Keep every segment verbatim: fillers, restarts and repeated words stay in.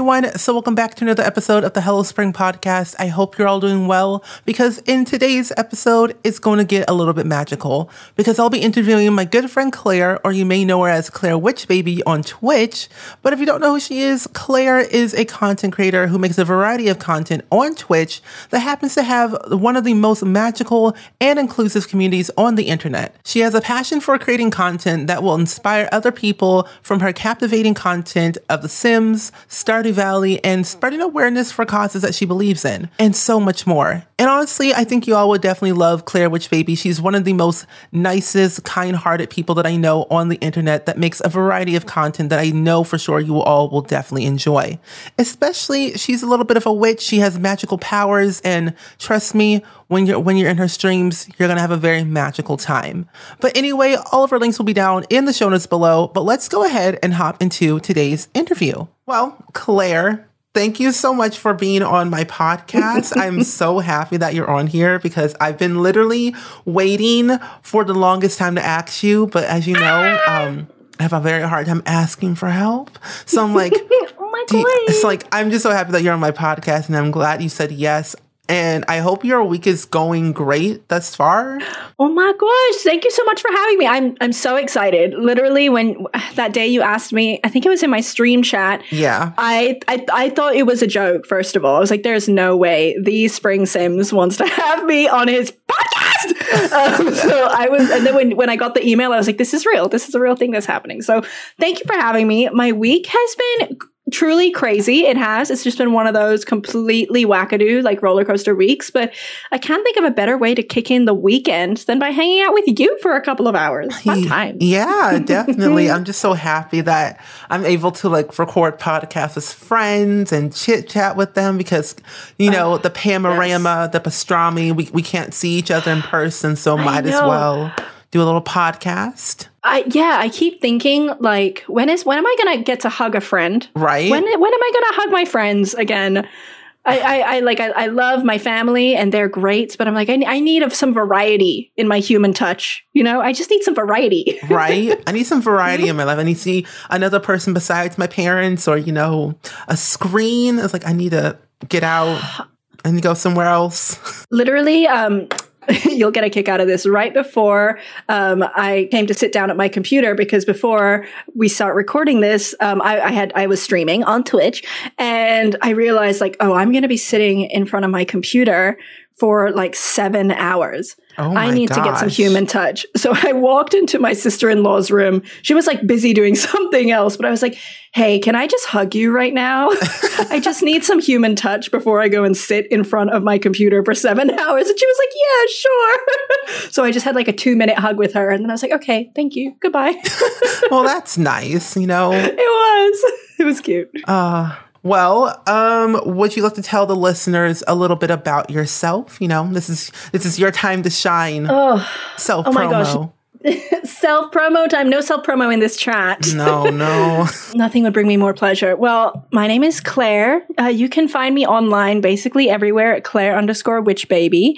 everyone. So welcome back to another episode of the Hello Spring Podcast. I hope you're all doing well, because in today's episode, it's going to get a little bit magical, because I'll be interviewing my good friend Claire, or you may know her as Claire Witch Baby on Twitch. But if you don't know who she is, Claire is a content creator who makes a variety of content on Twitch that happens to have one of the most magical and inclusive communities on the internet. She has a passion for creating content that will inspire other people, from her captivating content of The Sims, Stardew Valley, and spreading awareness for causes that she believes in, and so much more. And honestly, I think you all would definitely love Claire Witch Baby. She's one of the most nicest, kind-hearted people that I know on the internet that makes a variety of content that I know for sure you all will definitely enjoy. Especially, she's a little bit of a witch. She has magical powers, and trust me, when you're when you're in her streams, you're gonna have a very magical time. But anyway, all of her links will be down in the show notes below. But let's go ahead and hop into today's interview. Well, Claire, thank you so much for being on my podcast. I'm so happy that you're on here, because I've been literally waiting for the longest time to ask you. But as you know, um, I have a very hard time asking for help. So I'm like, oh my you, God. it's like, I'm just so happy that you're on my podcast, and I'm glad you said yes. And I hope your week is going great thus far. Oh my gosh, thank you so much for having me. I'm I'm so excited. Literally, when that day you asked me, I think it was in my stream chat. Yeah. I I, I thought it was a joke, first of all. I was like, there's no way the Spring Sims wants to have me on his podcast. um, so I was, and then when, when I got the email, I was like, this is real. This is a real thing that's happening. So thank you for having me. My week has been truly crazy. It has. It's just been one of those completely wackadoo, like roller coaster weeks. But I can't think of a better way to kick in the weekend than by hanging out with you for a couple of hours. Fun time. Yeah, definitely. I'm just so happy that I'm able to like record podcasts with friends and chit chat with them, because, you know, uh, the panorama, yes. the pastrami, we, we can't see each other in person. So might as well do a little podcast. I, yeah, I keep thinking, like, when is when am I gonna get to hug a friend? Right. When when am I gonna hug my friends again? I, I, I like I, I love my family and they're great, but I'm like I, I need some variety in my human touch. You know, I just need some variety. Right. I need some variety in my life. I need to see another person besides my parents, or, you know, a screen. It's like I need to get out and go somewhere else. Literally, um. You'll get a kick out of this. Right before um, I came to sit down at my computer, because before we start recording this, um, I, I had I was streaming on Twitch, and I realized, like, oh, I'm going to be sitting in front of my computer for like seven hours. Oh my I need gosh. to get some human touch. So I walked into my sister-in-law's room. She was like busy doing something else, but I was like, hey, can I just hug you right now? I just need some human touch before I go and sit in front of my computer for seven hours. And she was like, yeah, sure. So I just had like a two minute hug with her. And then I was like, okay, thank you. Goodbye. Well, that's nice. You know, it was, it was cute. Uh, Well, um, would you like to tell the listeners a little bit about yourself? You know, this is this is your time to shine. Oh, self promo. Oh my gosh. Self promo time. No self promo in this chat. No, no. Nothing would bring me more pleasure. Well, my name is Claire. Uh, you can find me online basically everywhere at Claire underscore Witch Baby.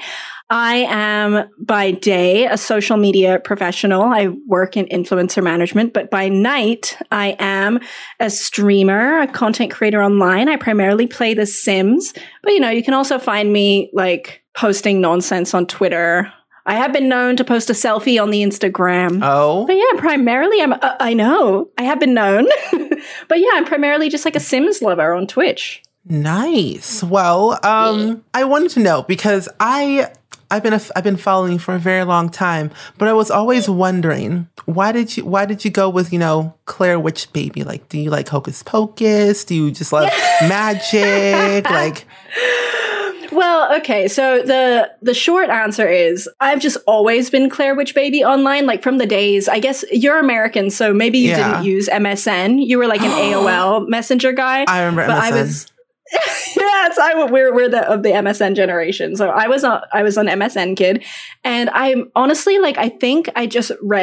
I am by day a social media professional. I work in influencer management, but by night I am a streamer, a content creator online. I primarily play The Sims, but you know, you can also find me like posting nonsense on Twitter. I have been known to post a selfie on the Instagram. Oh. But yeah, primarily I'm, uh, I know, I have been known. But yeah, I'm primarily just like a Sims lover on Twitch. Nice. Well, um, yeah. I wanted to know, because I... I've been a, I've been following you for a very long time, but I was always wondering, why did you why did you go with, you know, Claire Witch Baby? Like, do you like Hocus Pocus? Do you just love magic? Like, well, okay. So the the short answer is I've just always been Claire Witch Baby online, like from the days. I guess you're American, so maybe you yeah. didn't use M S N. You were like an A O L messenger guy. I remember but M S N. I was. Yes, I we're we're the of the M S N generation. So I was not I was an M S N kid, and I'm honestly like I think I just read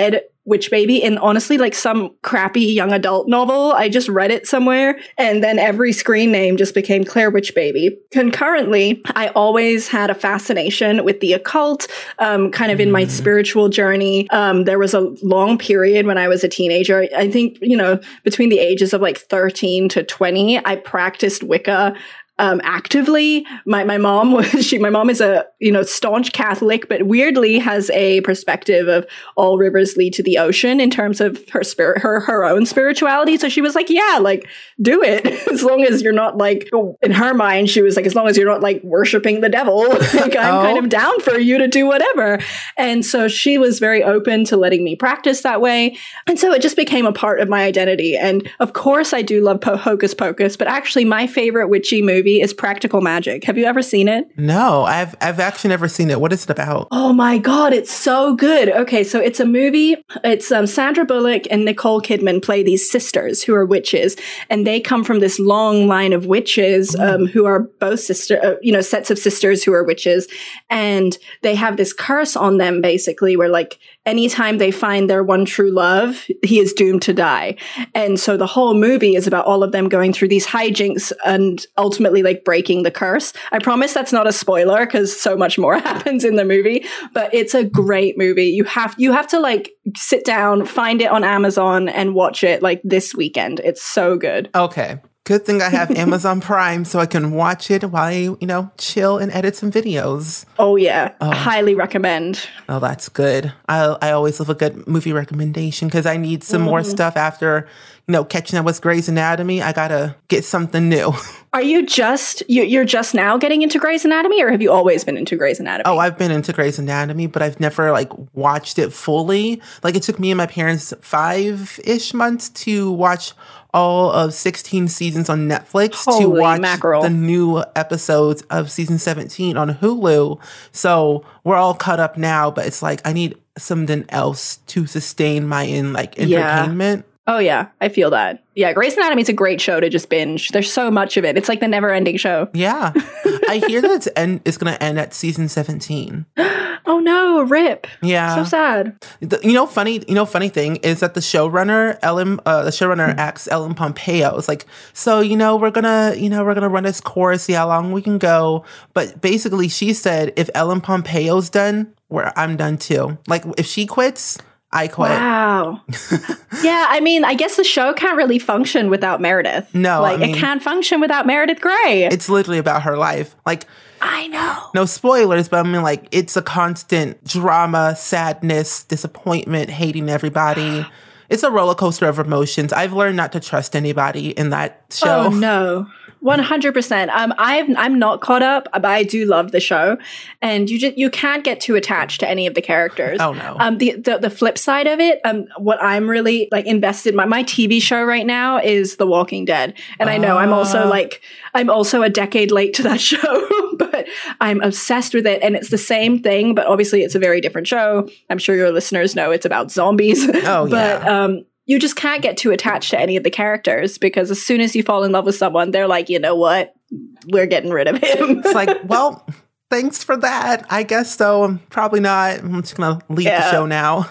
Witch Baby in honestly like some crappy young adult novel. I just read it somewhere, and then every screen name just became Claire Witch Baby. Concurrently, I always had a fascination with the occult, um, kind of in my spiritual journey. Um, there was a long period when I was a teenager. I think, you know, between the ages of like thirteen to twenty, I practiced Wicca Um, actively. My my mom was she my mom is a you know staunch Catholic, but weirdly has a perspective of all rivers lead to the ocean in terms of her spirit her her own spirituality. So she was like, yeah, like do it as long as you're not like, in her mind she was like, as long as you're not like worshiping the devil, like I'm oh. kind of down for you to do whatever. And so she was very open to letting me practice that way, and so it just became a part of my identity. And of course I do love po- Hocus Pocus, but actually my favorite witchy movie is Practical Magic. Have you ever seen it? No, I've I've actually never seen it. What is it about? Oh my God, it's so good. Okay, so it's a movie. It's um, Sandra Bullock and Nicole Kidman play these sisters who are witches, and they come from this long line of witches um, who are both sister, uh, you know, sets of sisters who are witches, and they have this curse on them basically, where like anytime they find their one true love, he is doomed to die. And so the whole movie is about all of them going through these hijinks and ultimately like breaking the curse. I promise that's not a spoiler because so much more happens in the movie, but it's a great movie. You have, you have to like sit down, find it on Amazon and watch it like this weekend. It's so good. Okay. Good thing I have Amazon Prime so I can watch it while I, you know, chill and edit some videos. Oh, yeah. Oh. Highly recommend. Oh, that's good. I I always love a good movie recommendation because I need some mm. more stuff after, you know, catching up with Grey's Anatomy. I got to get something new. Are you just, you, you're just now getting into Grey's Anatomy, or have you always been into Grey's Anatomy? Oh, I've been into Grey's Anatomy, but I've never like watched it fully. Like it took me and my parents five-ish months to watch all of sixteen seasons on Netflix Holy to watch mackerel. the new episodes of season seventeen on Hulu. So we're all caught up now, but it's like I need something else to sustain my in like entertainment. Yeah. Oh yeah, I feel that. Yeah, Grey's Anatomy is a great show to just binge. There's so much of it. It's like the never-ending show. Yeah. I hear that it's, end, it's going to end at season seventeen. Oh no, rip. Yeah. So sad. The, you know, funny, you know, funny thing is that the showrunner, Ellen, uh, the showrunner mm-hmm. asks Ellen Pompeo, it's like, so, you know, we're going to, you know, we're going to run this course, see how long we can go. But basically she said, if Ellen Pompeo's done, where I'm done too. Like if she quits, I quit. Wow. Yeah, I mean, I guess the show can't really function without Meredith. No, like I mean, it can't function without Meredith Grey. It's literally about her life. Like, I know. No spoilers, but I mean, like, it's a constant drama, sadness, disappointment, hating everybody. It's a roller coaster of emotions. I've learned not to trust anybody in that show. Oh no. one hundred percent. Um, I've, I'm not caught up, but I do love the show. And you just, you can't get too attached to any of the characters. Oh, no. Um, the, the, the flip side of it, um, what I'm really like invested, my, my T V show right now is The Walking Dead. And uh. I know I'm also like, I'm also a decade late to that show, but I'm obsessed with it. And it's the same thing, but obviously it's a very different show. I'm sure your listeners know it's about zombies. Oh, but, yeah. um, you just can't get too attached to any of the characters because as soon as you fall in love with someone, they're like, you know what? We're getting rid of him. It's like, well, thanks for that. I guess so. Probably not. I'm just going to leave yeah. the show now.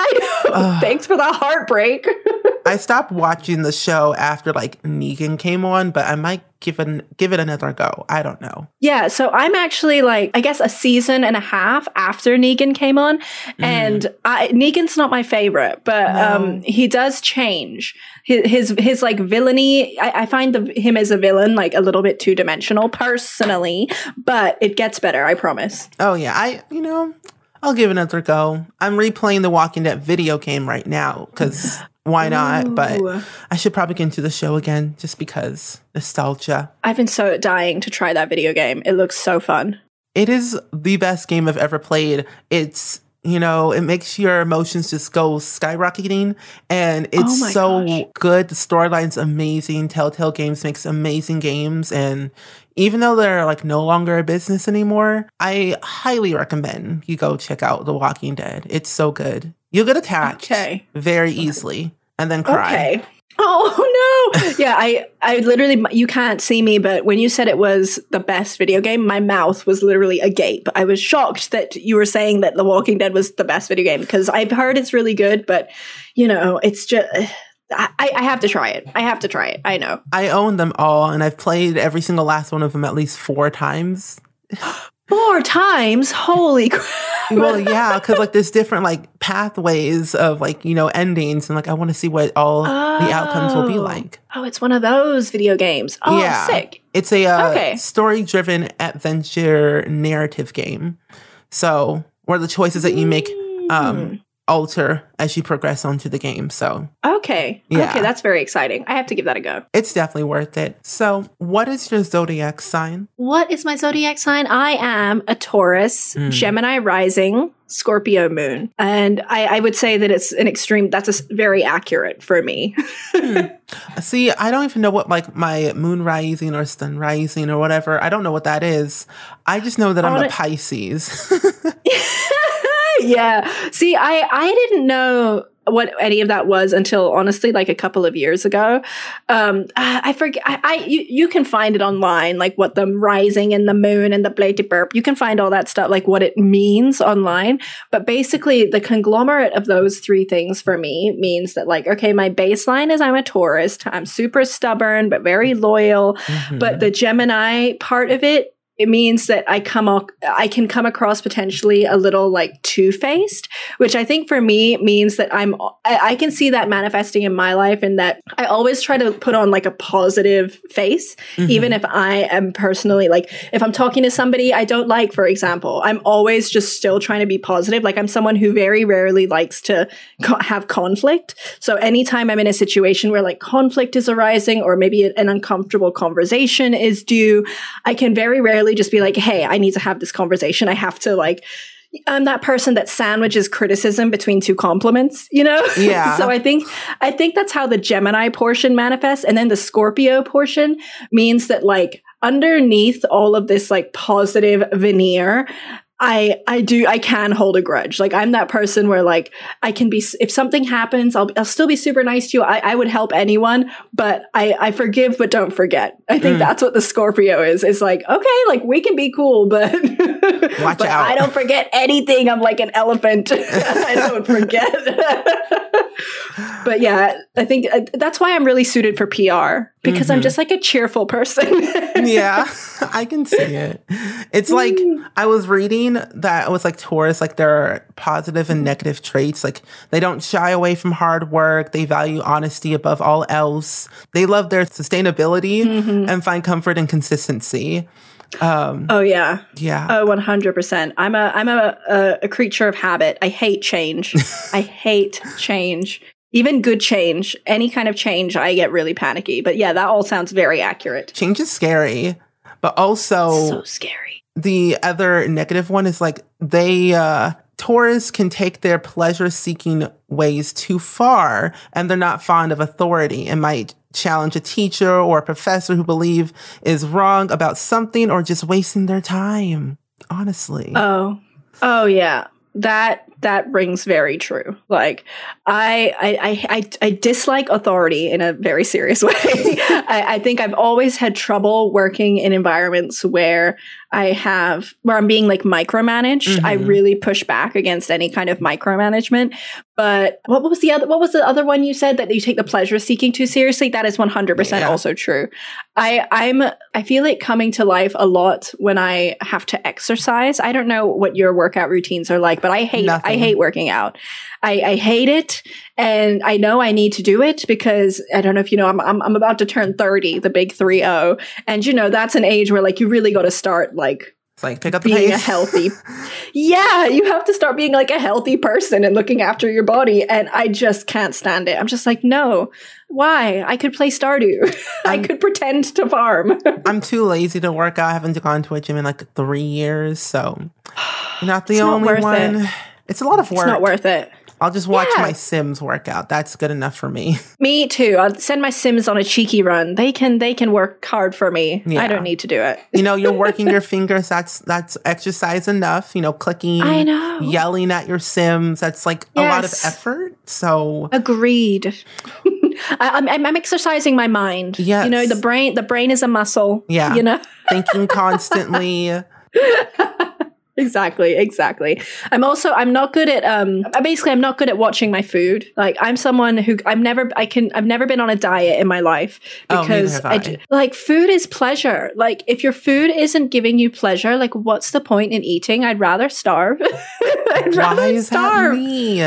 I know. Uh, thanks for the heartbreak. I stopped watching the show after like Negan came on, but I might give it, give it another go. I don't know. Yeah, so I'm actually like, I guess a season and a half after Negan came on. Mm. And I, Negan's not my favorite, but no. um, he does change. His, his, his like villainy, I, I find the, him as a villain like a little bit two-dimensional personally, but it gets better, I promise. Oh yeah, I, you know, I'll give it another go. I'm replaying the Walking Dead video game right now because... Why not? Ooh. But I should probably get into the show again just because nostalgia. I've been so dying to try that video game. It looks so fun. It is the best game I've ever played. It's, you know, it makes your emotions just go skyrocketing. And it's oh so gosh. good. The storyline's amazing. Telltale Games makes amazing games. And even though they're like no longer a business anymore, I highly recommend you go check out The Walking Dead. It's so good. You'll get attached okay. very easily and then cry. Okay. Oh no! Yeah, I, I literally, you can't see me, but when you said it was the best video game, my mouth was literally agape. I was shocked that you were saying that The Walking Dead was the best video game, because I've heard it's really good, but you know, it's just, I, I have to try it. I have to try it. I know. I own them all, and I've played every single last one of them at least four times. Four times? Holy crap. Well, yeah, because like there's different like pathways of like, you know, endings, and like I want to see what all oh. the outcomes will be like. Oh, it's one of those video games. Oh, yeah. Sick. It's a uh, okay. story-driven adventure narrative game. So where the choices that you make um, alter as you progress onto the game. So okay, yeah. okay, that's very exciting. I have to give that a go. It's definitely worth it. So, what is your zodiac sign? What is my zodiac sign? I am a Taurus, mm. Gemini rising, Scorpio moon, and I, I would say that it's an extreme. That's a, very accurate for me. hmm. See, I don't even know what like my moon rising or sun rising or whatever. I don't know what that is. I just know that I'm a Pisces. Yeah. See, I, I didn't know what any of that was until honestly, like a couple of years ago. Um, I forget, I, I you, you can find it online, like what the rising and the moon and the blady burp, you can find all that stuff, like what it means online. But basically the conglomerate of those three things for me means that like, okay, my baseline is I'm a Taurus. I'm super stubborn, but very loyal. Mm-hmm. But the Gemini part of it, it means that I come o- I can come across potentially a little like two-faced, which I think for me means that I'm I, I can see that manifesting in my life, and that I always try to put on like a positive face, mm-hmm. even if I am personally like if I'm talking to somebody I don't like, for example, I'm always just still trying to be positive. Like I'm someone who very rarely likes to co- have conflict. So anytime I'm in a situation where like conflict is arising or maybe an uncomfortable conversation is due, I can very rarely just be like, hey, I need to have this conversation. I have to like, I'm that person that sandwiches criticism between two compliments, you know? Yeah. So I think, I think that's how the Gemini portion manifests. And then the Scorpio portion means that like underneath all of this like positive veneer, I, I do, I can hold a grudge. Like I'm that person where like I can be, if something happens, I'll, I'll still be super nice to you. I, I would help anyone, but I, I forgive, but don't forget. I think mm. that's what the Scorpio is. It's like, okay, like we can be cool, but, Watch but out. I don't forget anything. I'm like an elephant. I don't forget. But yeah, I think uh, that's why I'm really suited for P R, because mm-hmm. I'm just like a cheerful person. Yeah, I can see it. It's like I was reading that it was like Taurus, like there are positive and negative traits. Like they don't shy away from hard work. They value honesty above all else. They love their sustainability mm-hmm. and find comfort in consistency. Um, oh yeah. Yeah. Oh, one hundred percent. I'm a, I'm a, a, a creature of habit. I hate change. I hate change. Even good change, any kind of change, I get really panicky. But yeah, that all sounds very accurate. Change is scary, but also so scary. The other negative one is like they, uh, Taurus can take their pleasure-seeking ways too far, and they're not fond of authority and might challenge a teacher or a professor who believe is wrong about something or just wasting their time. Honestly. Oh, oh yeah. That that rings very true. Like I I I I dislike authority in a very serious way. I, I think I've always had trouble working in environments where I have where I'm being like micromanaged. Mm-hmm. I really push back against any kind of micromanagement. But what was the other what was the other one you said, that you take the pleasure seeking too seriously? That is one hundred percent yeah. also true. I I'm I feel it coming to life a lot when I have to exercise. I don't know what your workout routines are like, but I hate Nothing. I hate working out. I, I hate it, and I know I need to do it because I don't know if you know I'm I'm, I'm about to turn thirty, the big three oh, and you know that's an age where like you really got to start like. It's like pick up the being pace. a healthy. Yeah, you have to start being like a healthy person and looking after your body. And I just can't stand it. I'm just like, no, why? I could play Stardew. I could pretend to farm. I'm too lazy to work out. I haven't gone to a gym in like three years. So you're not the it's only not one. It. It's a lot of work. It's not worth it. I'll just watch Yeah. my Sims work out. That's good enough for me. Me too. I'll send my Sims on a cheeky run. They can they can work hard for me. Yeah. I don't need to do it. You know, you're working your fingers. That's that's exercise enough. You know, clicking, I know. yelling at your Sims. That's like a lot of Yes. effort. So Agreed. I, I'm, I'm exercising my mind. Yes. You know, the brain. The brain is a muscle. Yeah. You know. thinking constantly. Exactly, exactly. I'm also I'm not good at um basically I'm not good at watching my food. Like I'm someone who I'm never I can I've never been on a diet in my life Oh, neither because have I I. d- like food is pleasure. Like if your food isn't giving you pleasure, like what's the point in eating? I'd rather starve. I'd rather Why is starve. that me?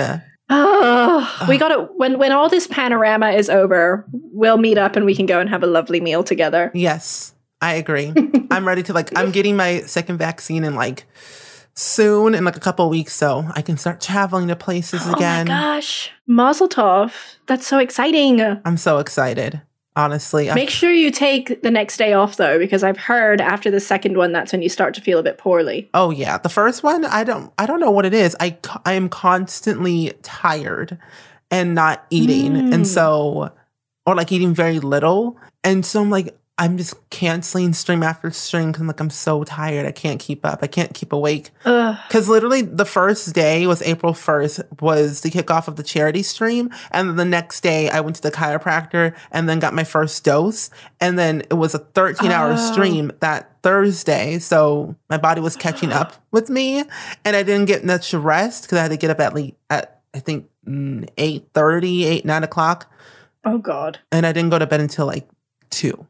Oh, we got to when when all this panorama is over, we'll meet up and we can go and have a lovely meal together. Yes, I agree. I'm ready to like, I'm getting my second vaccine in like soon in like a couple of weeks. So I can start traveling to places again. Oh my gosh. Mazel tov. That's so exciting. I'm so excited. Honestly. I'm- Make sure you take the next day off though, because I've heard after the second one, that's when you start to feel a bit poorly. Oh yeah. The first one, I don't, I don't know what it is. I, co- I am constantly tired and not eating. Mm. And so, or like eating very little. And so I'm like, I'm just canceling stream after stream because I'm like, I'm so tired. I can't keep up. I can't keep awake. Ugh. Because literally the first day was April first was the kickoff of the charity stream. And then the next day I went to the chiropractor and then got my first dose. And then it was a thirteen hour Oh. stream that Thursday. So my body was catching up with me and I didn't get much rest because I had to get up at least at, I think, mm, eight thirty, eight, nine o'clock. Oh God. And I didn't go to bed until like two.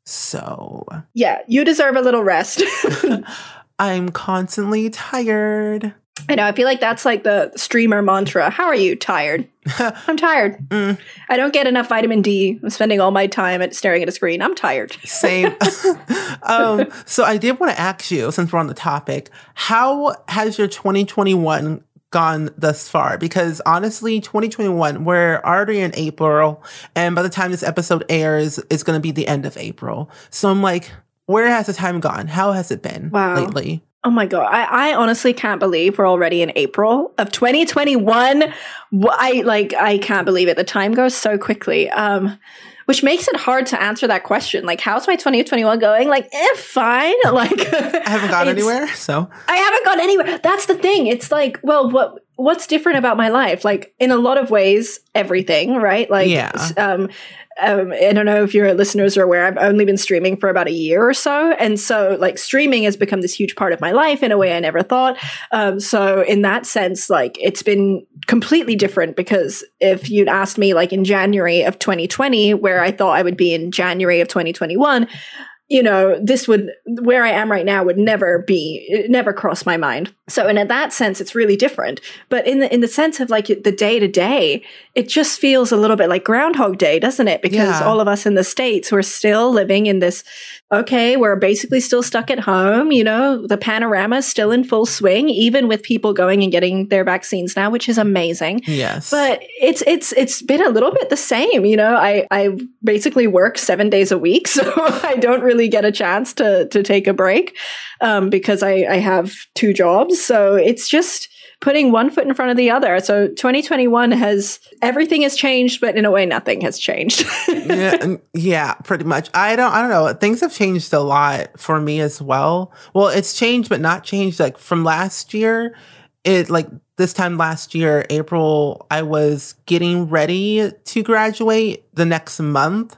So Yeah, you deserve a little rest. I'm constantly tired. I know. I feel like that's like the streamer mantra. How are you? Tired. I'm tired. Mm. I don't get enough vitamin D. I'm spending all my time at staring at a screen. I'm tired. Same. um, so I did want to ask you, since we're on the topic, how has your twenty twenty-one gone thus far? Because honestly, twenty twenty-one, we're already in April, and by the time this episode airs, it's going to be the end of April. So I'm like, where has the time gone? How has it been Wow. lately? Oh my God. I, I honestly can't believe we're already in April of twenty twenty-one. Wh- I like, I can't believe it. The time goes so quickly. Um, which makes it hard to answer that question. Like, how's my twenty twenty-one going? Like, eh, fine. Like, I haven't gone it's- anywhere, so I haven't gone anywhere. That's the thing. It's like, well, what what's different about my life? Like, in a lot of ways, everything, right? Like, Yeah. s- um, um, I don't know if your listeners are aware, I've only been streaming for about a year or so. And so, like, streaming has become this huge part of my life in a way I never thought. Um, so, in that sense, like, it's been completely different because if you'd asked me, like, in January of twenty twenty, where I thought I would be in January of twenty twenty-one, you know, this would, where I am right now would never be, it never cross my mind. So, and in that sense, it's really different. But in the, in the sense of like the day to day, it just feels a little bit like Groundhog Day, doesn't it? Because Yeah. all of us in the States, we're still living in this, okay, we're basically still stuck at home. You know, the panorama is still in full swing, even with people going and getting their vaccines now, which is amazing. yes. But it's it's it's been a little bit the same, you know. I I basically work seven days a week, so I don't really get a chance to to take a break um, because I I have two jobs. So it's just putting one foot in front of the other. So twenty twenty-one has everything has changed, but in a way, nothing has changed. yeah, and- yeah, pretty much. I don't, I don't know. Things have changed a lot for me as well. Well, it's changed, but not changed. Like from last year, it like this time last year, April, I was getting ready to graduate the next month.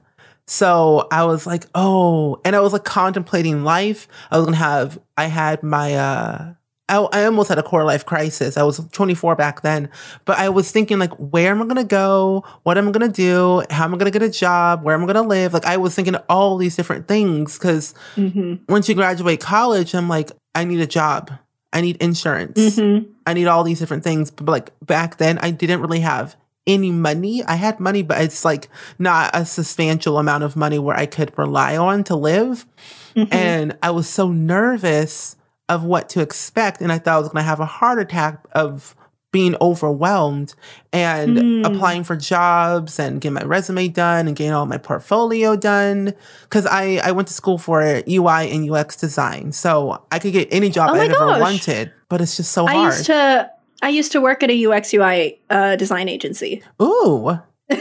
So I was like, oh, and I was like contemplating life. I was gonna have, I had my, uh, I, I almost had a quarter life crisis. I was twenty-four back then, but I was thinking like, where am I going to go? What am I going to do? How am I going to get a job? Where am I going to live? Like I was thinking all these different things because Mm-hmm. once you graduate college, I'm like, I need a job. I need insurance. Mm-hmm. I need all these different things. But like back then I didn't really have any money. I had money, but it's like not a substantial amount of money where I could rely on to live. Mm-hmm. And I was so nervous of what to expect. And I thought I was going to have a heart attack of being overwhelmed and Mm. applying for jobs and getting my resume done and getting all my portfolio done. Cause I, I went to school for U I and U X design. So I could get any job Oh I my ever gosh. wanted, but it's just so I hard. used to I used to work at a U X U I uh, design agency. Ooh.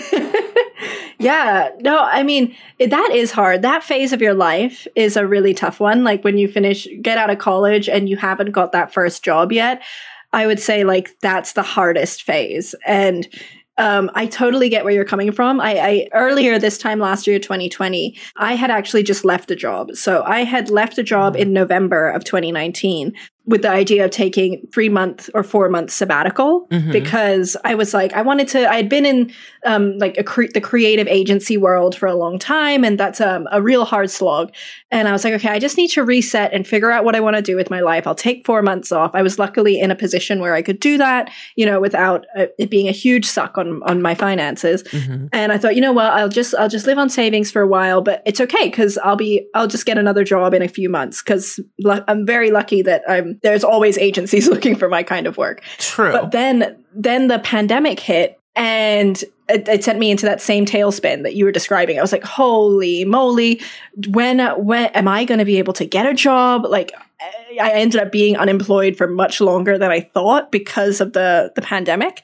Yeah, no, I mean, it, that is hard. That phase of your life is a really tough one. Like when you finish, get out of college and you haven't got that first job yet, I would say like that's the hardest phase. And Um, I totally get where you're coming from. I, I earlier this time last year, twenty twenty, I had actually just left a job. So I had left a job in November of twenty nineteen with the idea of taking three month or four month sabbatical mm-hmm. because I was like, I wanted to, I had been in um, like a cre- the creative agency world for a long time. And that's um, a real hard slog. And I was like, okay, I just need to reset and figure out what I want to do with my life. I'll take four months off. I was luckily in a position where I could do that, you know, without uh, it being a huge suck on, on my finances. Mm-hmm. And I thought, you know what, I'll just, I'll just live on savings for a while, but it's okay. Cause I'll be, I'll just get another job in a few months. Cause l- I'm very lucky that I'm, there's always agencies looking for my kind of work. True. But then, then the pandemic hit and it, it sent me into that same tailspin that you were describing. I was like, holy moly, when, when am I going to be able to get a job? Like I ended up being unemployed for much longer than I thought because of the, the pandemic.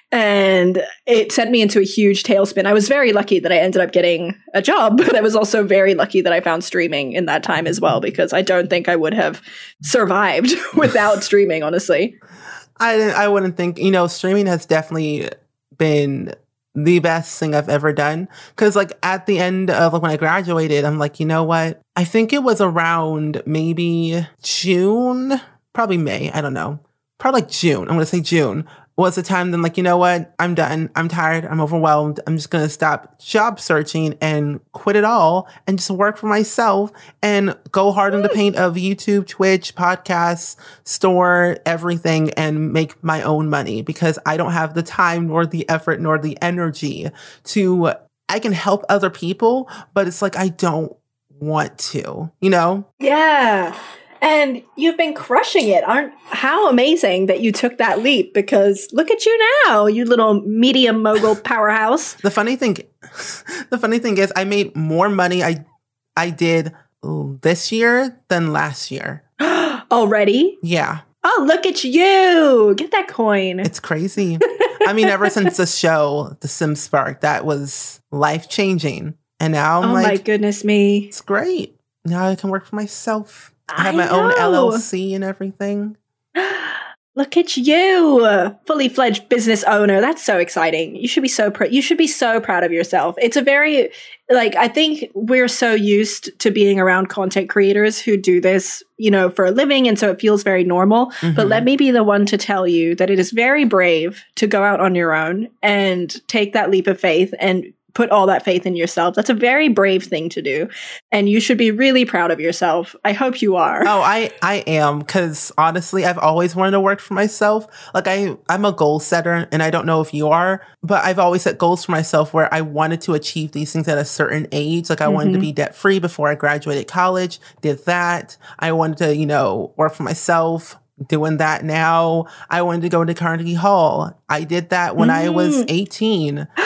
And it sent me into a huge tailspin. I was very lucky that I ended up getting a job, but I was also very lucky that I found streaming in that time as well, because I don't think I would have survived without streaming, honestly. I, I wouldn't think, you know, streaming has definitely been the best thing I've ever done. Because like at the end of like when I graduated, I'm like, you know what? I think it was around maybe June, probably May. I don't know. Probably like June. I'm going to say June. Was the time then like, you know what? I'm done. I'm tired. I'm overwhelmed. I'm just going to stop job searching and quit it all and just work for myself and go hard in the paint of YouTube, Twitch, podcasts, store, everything, and make my own money because I don't have the time nor the effort nor the energy to, I can help other people, but it's like, I don't want to, you know? Yeah. And you've been crushing it. Aren't how amazing that you took that leap, because look at you now, you little media mogul powerhouse. The funny thing, the funny thing is I made more money I I did this year than last year. Already? Yeah. Oh, look at you. Get that coin. It's crazy. I mean, ever since the show, The Sims Spark, that was life-changing. And now I'm oh like, my goodness me. It's great. Now I can work for myself. I have I my know. own L L C and everything. Look at you, fully fledged business owner. That's so exciting. You should be so pr- you should be so proud of yourself. It's a very like I think we're so used to being around content creators who do this, you know, for a living, and so it feels very normal. Mm-hmm. But let me be the one to tell you that it is very brave to go out on your own and take that leap of faith and put all that faith in yourself. That's a very brave thing to do. And you should be really proud of yourself. I hope you are. Oh, I, I am. Because honestly, I've always wanted to work for myself. Like I, I'm a goal setter, and I don't know if you are, but I've always set goals for myself where I wanted to achieve these things at a certain age. Like I mm-hmm. wanted to be debt free before I graduated college, did that. I wanted to, you know, work for myself. Doing that now. I wanted to go to Carnegie Hall. I did that when mm. I was eighteen. Um,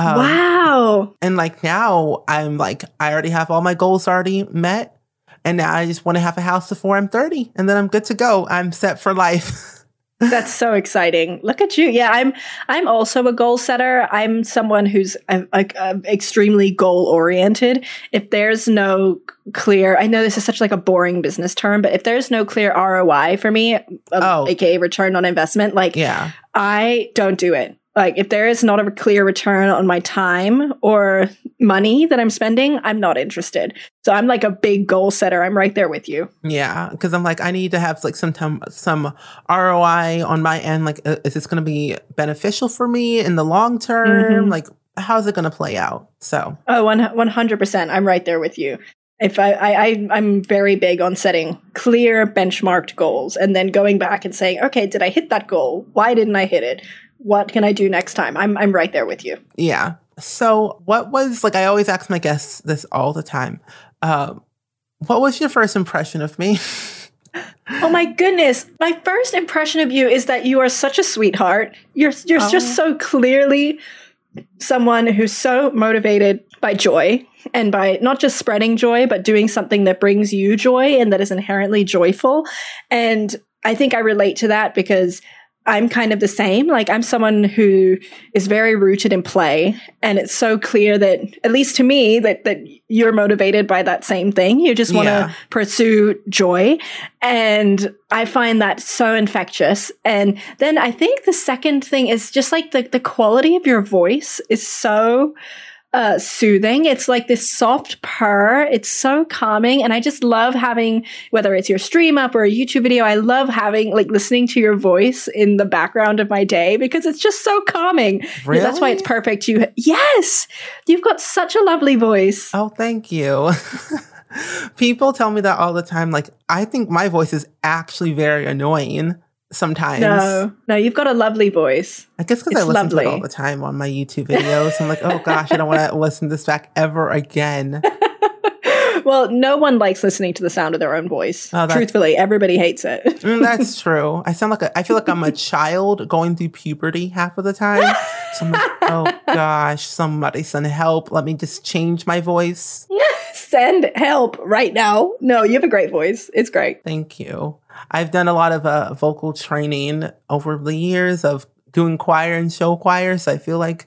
wow. And like now I'm like, I already have all my goals already met. And now I just want to have a house before I'm thirty. And then I'm good to go. I'm set for life. That's so exciting. Look at you. Yeah, I'm I'm also a goal setter. I'm someone who's like uh, extremely goal oriented. If there's no clear, I know this is such like a boring business term, but if there's no clear R O I for me, uh, oh. aka return on investment, like yeah. I don't do it. Like if there is not a clear return on my time or money that I'm spending, I'm not interested. So I'm like a big goal setter. I'm right there with you. Yeah, because I'm like, I need to have like some time, some R O I on my end. Like, uh, is this going to be beneficial for me in the long term? Mm-hmm. Like, how's it going to play out? So, oh, one hundred percent. I'm right there with you. If I, I, I, I'm very big on setting clear benchmarked goals and then going back and saying, okay, did I hit that goal? Why didn't I hit it? What can I do next time? I'm I'm right there with you. Yeah. So what was, like, I always ask my guests this all the time. Uh, what was your first impression of me? Oh my goodness. My first impression of you is that you are such a sweetheart. You're you're oh. just so clearly someone who's so motivated by joy and by not just spreading joy, but doing something that brings you joy and that is inherently joyful. And I think I relate to that because I'm kind of the same. Like I'm someone who is very rooted in play. And it's so clear that, at least to me, that, that you're motivated by that same thing. You just want to Yeah. pursue joy. And I find that so infectious. And then I think the second thing is just like the, the quality of your voice is so Uh, soothing. It's like this soft purr. It's so calming. And I just love having, whether it's your stream up or a YouTube video, I love having, like, listening to your voice in the background of my day because it's just so calming. Really? That's why it's perfect. You, yes, you've got such a lovely voice. Oh, thank you. People tell me that all the time. Like, I think my voice is actually very annoying sometimes. No, no, you've got a lovely voice. I guess because I It's listen to lovely. it all the time on my YouTube videos. I'm like, oh gosh, I don't want to listen to this back ever again. Well, no one likes listening to the sound of their own voice. Oh, that's- Truthfully, everybody hates it. Mm, that's true. I sound like a, I feel like I'm a child going through puberty half of the time. So I'm like, oh gosh, somebody send help. Let me just change my voice. Send help right now. No, you have a great voice. It's great. Thank you. I've done a lot of uh, vocal training over the years of doing choir and show choir. So I feel like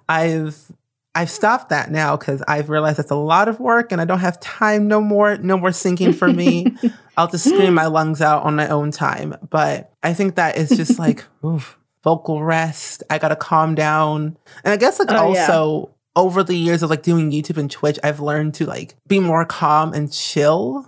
I've I've stopped that now because I've realized it's a lot of work and I don't have time no more. No more singing for me. I'll just scream my lungs out on my own time. But I think that is just like oof, vocal rest. I got to calm down. And I guess like Oh, yeah. also over the years of like doing YouTube and Twitch, I've learned to like be more calm and chill.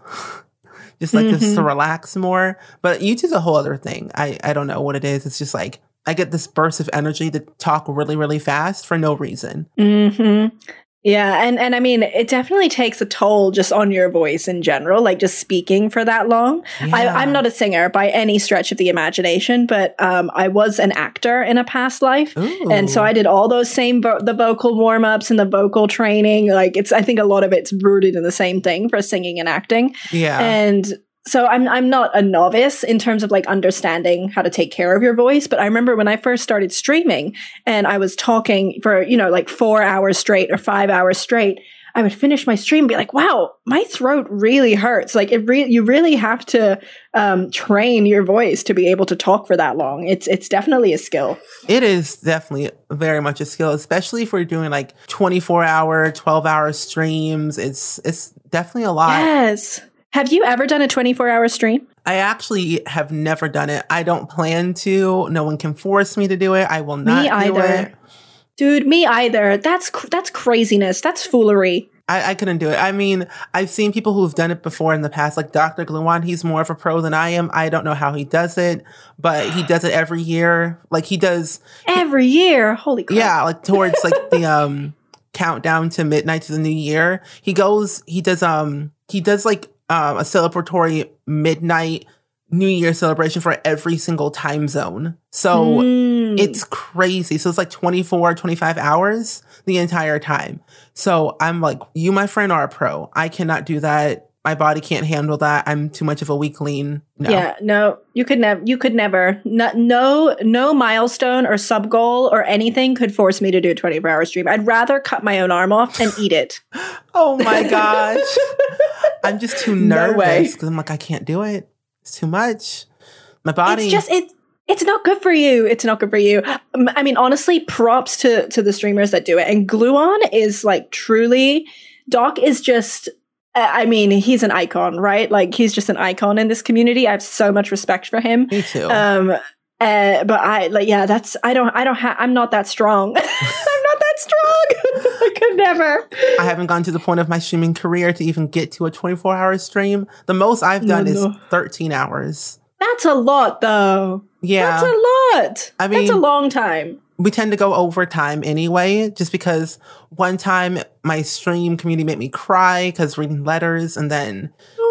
Just like just to Mhm. relax more. But YouTube's a whole other thing. I, I don't know what it is. It's just like I get this burst of energy to talk really, really fast for no reason. hmm Yeah, and and I mean, it definitely takes a toll just on your voice in general, like just speaking for that long. I, Yeah. I'm not a singer by any stretch of the imagination, but um, I was an actor in a past life, Ooh. and so I did all those same vo- the vocal warm ups and the vocal training. Like it's, I think a lot of it's rooted in the same thing for singing and acting, Yeah. and. So I'm I'm not a novice in terms of like understanding how to take care of your voice, but I remember when I first started streaming and I was talking for, you know, like four hours straight or five hours straight, I would finish my stream and be like, wow, my throat really hurts. Like it really, you really have to um, train your voice to be able to talk for that long. It's it's definitely a skill. It is definitely very much a skill, especially if we're doing like twenty-four hour, twelve hour streams. It's it's definitely a lot. Yes. Have you ever done a twenty-four hour stream? I actually have never done it. I don't plan to. No one can force me to do it. I will not Me do either. it. Dude, me either. That's cr- that's craziness. That's foolery. I, I couldn't do it. I mean, I've seen people who've done it before in the past, like Doctor Gluon. He's more of a pro than I am. I don't know how he does it, but he does it every year. Like he does, Every year. Holy crap. yeah, like towards like the um countdown to midnight to the new year. He goes, he does, um, he does like um, a celebratory midnight New Year celebration for every single time zone. So Mm. it's crazy. So it's like twenty-four, twenty-five hours the entire time. So I'm like, you, my friend, are a pro. I cannot do that. My body can't handle that. I'm too much of a weakling. No. Yeah, no, you could never, you could never, no, no, no milestone or sub goal or anything could force me to do a twenty-four hour stream. I'd rather cut my own arm off and eat it. Oh my gosh. I'm just too No way. nervous because I'm like, I can't do it. It's too much. My body. It's just, it, it's not good for you. It's not good for you. Um, I mean, honestly, props to, to the streamers that do it. And Gluon is like truly, Doc is just, I mean, he's an icon, right? Like he's just an icon in this community. I have so much respect for him. Me too. Um, uh, but I like, yeah, that's, I don't, I don't have, I'm not that strong. I'm not that strong. I could never. I haven't gone to the point of my streaming career to even get to a twenty-four hour stream. The most I've done No, is no. thirteen hours. That's a lot though. Yeah. That's a lot. I That's a mean- long time. We tend to go overtime anyway, just because one time my stream community made me cry because reading letters, and then,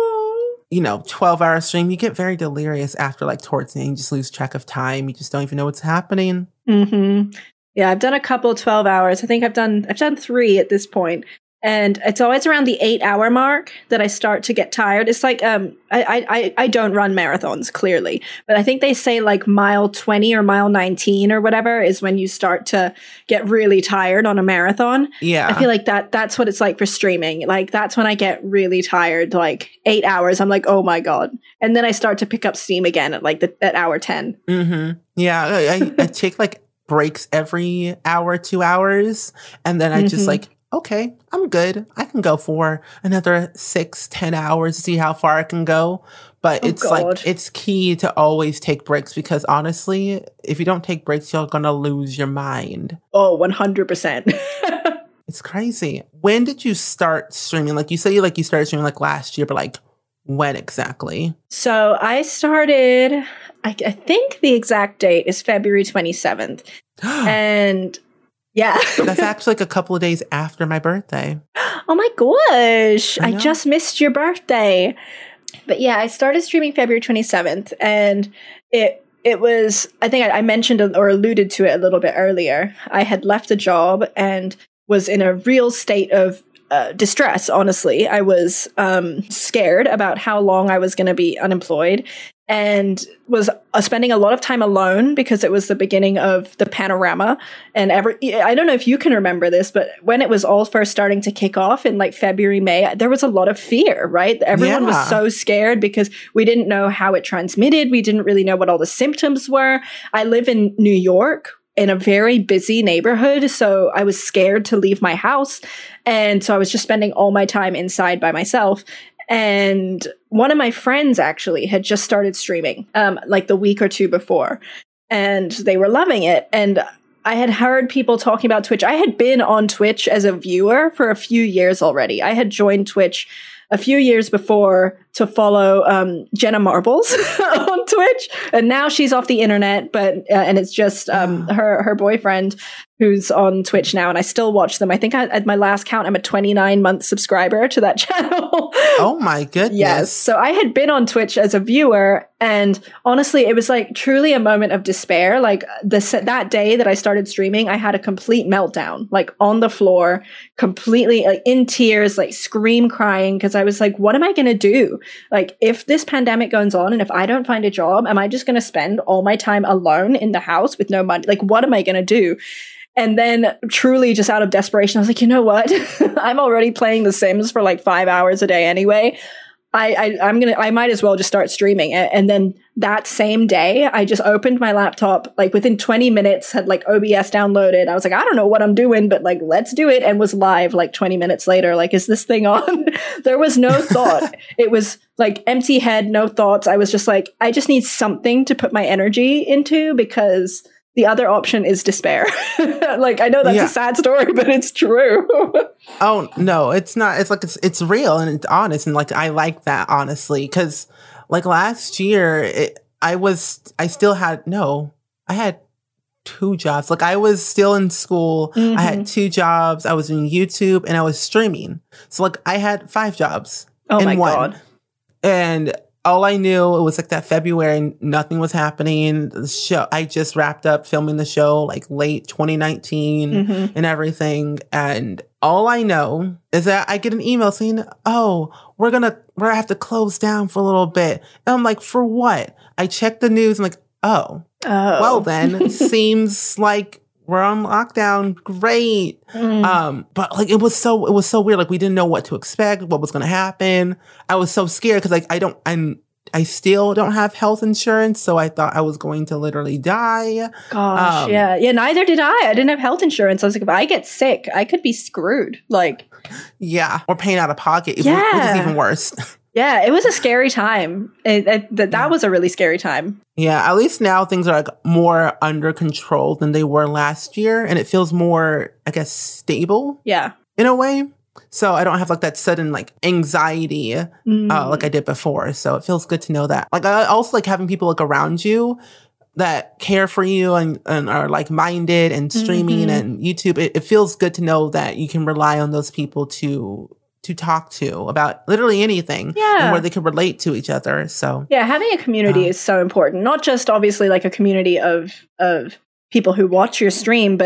you know, twelve hour stream, you get very delirious after like towards the end. You just lose track of time. You just don't even know what's happening. Mm-hmm. Yeah, I've done a couple twelve hours. I think I've done I've done three at this point. And it's always around the eight hour mark that I start to get tired. It's like, um, I, I, I don't run marathons, clearly, but I think they say like mile twenty or mile nineteen or whatever is when you start to get really tired on a marathon. Yeah. I feel like that that's what it's like for streaming. Like that's when I get really tired, like eight hours. I'm like, oh my God. And then I start to pick up steam again at like the, at hour ten. Mm-hmm. Yeah. I, I, I take like breaks every hour, two hours. And then I mm-hmm. just like, okay, I'm good. I can go for another six, ten hours to see how far I can go. But oh, it's God. like, it's key to always take breaks because honestly, if you don't take breaks, you're going to lose your mind. Oh, one hundred percent. It's crazy. When did you start streaming? Like you say, like you started streaming like last year, but like when exactly? So I started, I, I think the exact date is February twenty-seventh. And yeah. That's actually like a couple of days after my birthday. Oh my gosh. I, I I just missed your birthday. But yeah, I started streaming February twenty-seventh and it it was, I think I, I mentioned or alluded to it a little bit earlier. I had left a job and was in a real state of uh, distress, honestly. I was um, scared about how long I was going to be unemployed and was uh, spending a lot of time alone because it was the beginning of the panorama. And every, I don't know if you can remember this, but when it was all first starting to kick off in like February, May, there was a lot of fear, right? Everyone yeah. was so scared because we didn't know how it transmitted. We didn't really know what all the symptoms were. I live in New York, in a very busy neighborhood. So I was scared to leave my house. And so I was just spending all my time inside by myself. And one of my friends actually had just started streaming, um, like the week or two before, and they were loving it. And I had heard people talking about Twitch. I had been on Twitch as a viewer for a few years already. I had joined Twitch a few years before to follow um, Jenna Marbles on Twitch, and now she's off the internet. But uh, and it's just um, her her boyfriend who's on Twitch now, and I still watch them. I think I, at my last count, I'm a twenty-nine month subscriber to that channel. Oh my goodness! Yes, so I had been on Twitch as a viewer, and honestly, it was like truly a moment of despair. Like the that day that I started streaming, I had a complete meltdown, like on the floor, completely like in tears, like scream crying because I was like, "What am I gonna do? Like, if this pandemic goes on, and if I don't find a job, am I just gonna spend all my time alone in the house with no money? Like, what am I gonna do?" And then truly just out of desperation, I was like, you know what? I'm already playing The Sims for like five hours a day anyway. I, I, I'm going to, I might as well just start streaming. And then that same day, I just opened my laptop, like within twenty minutes, had like O B S downloaded. I was like, I don't know what I'm doing, but like, let's do it. And was live like twenty minutes later. Like, is this thing on? There was no thought. It was like empty head, no thoughts. I was just like, I just need something to put my energy into because the other option is despair. Like, I know that's yeah. a sad story, but it's true. Oh, no, it's not. It's like, it's, it's real and it's honest. And like, I like that, honestly. Cause like last year, it, I was, I still had, no, I had two jobs. Like I was still in school. Mm-hmm. I had two jobs. I was doing YouTube and I was streaming. So like I had five jobs. Oh in my one. God. And all I knew, it was like that February, nothing was happening. The show, I just wrapped up filming the show like late twenty nineteen mm-hmm. and everything. And all I know is that I get an email saying, oh, we're going to, we're gonna have to close down for a little bit. And I'm like, for what? I checked the news. I'm like, oh, oh. well then, seems like we're on lockdown. Great. Mm. Um, but like, it was so, it was so weird. Like we didn't know what to expect, what was going to happen. I was so scared because like, I don't, I'm, I still don't have health insurance. So I thought I was going to literally die. Gosh. Um, yeah. Yeah. Neither did I. I didn't have health insurance. I was like, if I get sick, I could be screwed. Like, yeah. Or paying out of pocket, yeah. which is even worse. Yeah, it was a scary time. It, it, that, that was a really scary time. Yeah, at least now things are like more under control than they were last year. And it feels more, I guess, stable. Yeah. In a way. So I don't have like that sudden like anxiety mm. uh, like I did before. So it feels good to know that. Like I also like having people like around you that care for you and, and are like minded and streaming mm-hmm. and YouTube. It, it feels good to know that you can rely on those people to to talk to about literally anything yeah. and where they can relate to each other. So yeah, having a community uh, is so important. Not just obviously like a community of of people who watch your stream, but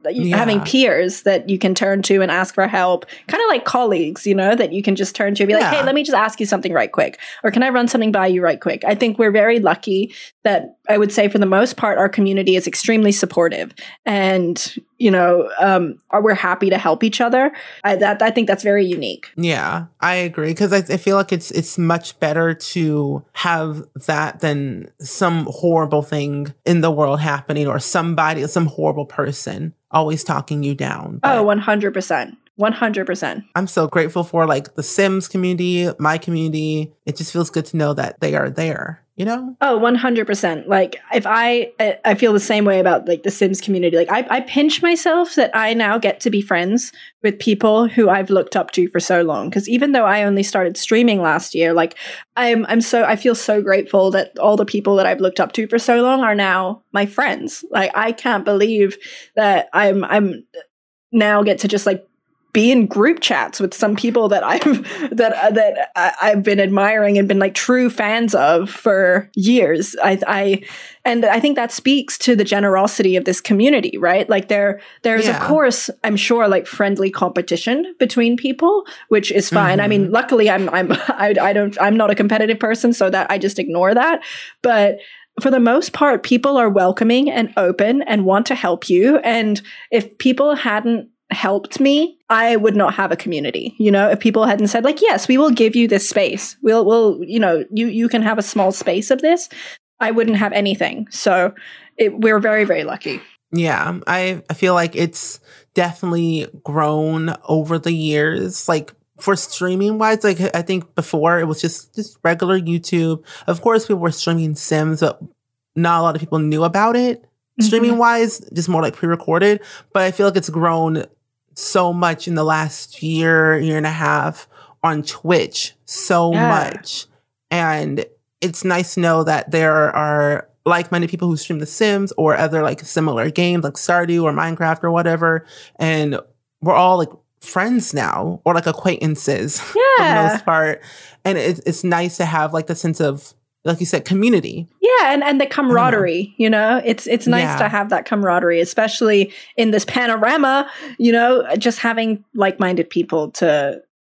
yeah. having peers that you can turn to and ask for help, kind of like colleagues, you know, that you can just turn to and be like, yeah. hey, let me just ask you something right quick. Or can I run something by you right quick? I think we're very lucky that I would say for the most part, our community is extremely supportive and, you know, um, we're happy to help each other. I, that, I think that's very unique. Yeah, I agree. Because I, I feel like it's it's much better to have that than some horrible thing in the world happening or somebody, some horrible person always talking you down. But oh, one hundred percent. one hundred percent. I'm so grateful for like the Sims community, my community. It just feels good to know that they are there, you know? Oh, one hundred percent. Like if I, I feel the same way about like the Sims community. Like I, I pinch myself that I now get to be friends with people who I've looked up to for so long. Because even though I only started streaming last year, like I'm, I'm so, I feel so grateful that all the people that I've looked up to for so long are now my friends. Like I can't believe that I'm, I'm now get to just like be in group chats with some people that I've that uh, that I, I've been admiring and been like true fans of for years. I, I and I think that speaks to the generosity of this community, right? Like there, there's yeah. of course, I'm sure, like friendly competition between people, which is fine. Mm-hmm. I mean, luckily, I'm I'm I, I don't I'm not a competitive person, so that I just ignore that. But for the most part, people are welcoming and open and want to help you. And if people hadn't helped me, I would not have a community. You know, if people hadn't said like, yes, we will give you this space. We'll, we'll, you know, you, you can have a small space of this. I wouldn't have anything. So it, we're very, very lucky. Yeah. I, I feel like it's definitely grown over the years. Like for streaming wise, like I think before it was just, just regular YouTube. Of course, people were streaming Sims, but not a lot of people knew about it. Mm-hmm. Streaming wise, just more like pre-recorded. But I feel like it's grown so much in the last year, year and a half on Twitch, so yeah. much. And it's nice to know that there are like-minded people who stream The Sims or other like similar games like Stardew or Minecraft or whatever. And we're all like friends now or like acquaintances yeah. for the most part. And it's, it's nice to have like the sense of, like you said, community. Yeah, and, and the camaraderie, know. you know, it's it's nice yeah. to have that camaraderie, especially in this panorama, you know, just having like-minded people to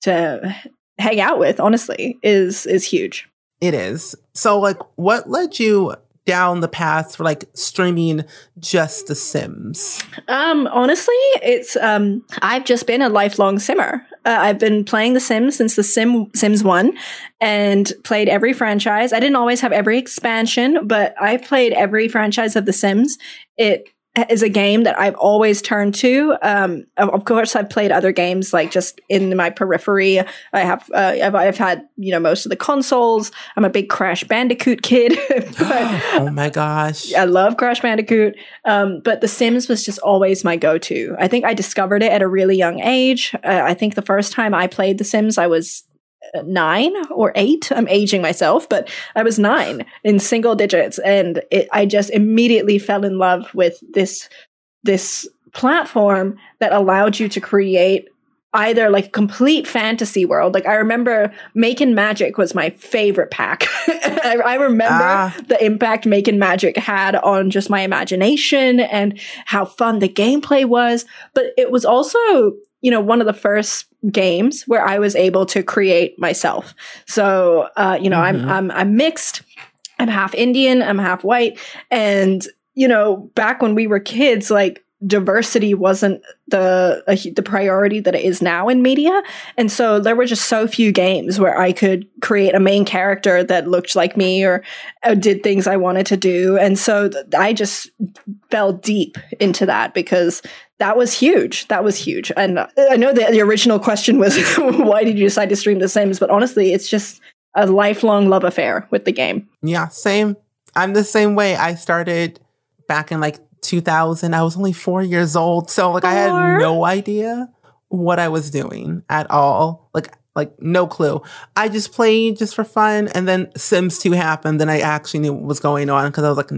to hang out with, honestly, is is huge. It is. So like what led you down the path for like streaming just The Sims? Um, honestly, it's um, I've just been a lifelong simmer. Uh, I've been playing The Sims since The Sim Sims one and played every franchise. I didn't always have every expansion, but I played every franchise of The Sims. It is a game that I've always turned to. Um, of course, I've played other games like just in my periphery. I have, uh, I've, I've had, you know, most of the consoles. I'm a big Crash Bandicoot kid. but, oh my gosh. I love Crash Bandicoot. Um, but The Sims was just always my go-to. I think I discovered it at a really young age. Uh, I think the first time I played The Sims, I was nine or eight. I'm aging myself, but I was nine in single digits. And it, I just immediately fell in love with this, this platform that allowed you to create either like a complete fantasy world. Like I remember Making Magic was my favorite pack. I, I remember ah. the impact Making Magic had on just my imagination and how fun the gameplay was. But it was also, you know, one of the first games where I was able to create myself. So, uh, you know, mm-hmm. I'm, I'm, I'm mixed. I'm half Indian. I'm half white. And, you know, back when we were kids, like diversity wasn't the, uh, the priority that it is now in media. And so there were just so few games where I could create a main character that looked like me or uh, did things I wanted to do. And so th- I just fell deep into that because that was huge. That was huge. And I know that the original question was, why did you decide to stream The Sims? But honestly, it's just a lifelong love affair with the game. Yeah, same. I'm the same way. I started back in like two thousand. I was only four years old. So like four? I had no idea what I was doing at all. Like, like no clue. I just played just for fun. And then Sims two happened. Then I actually knew what was going on because I was like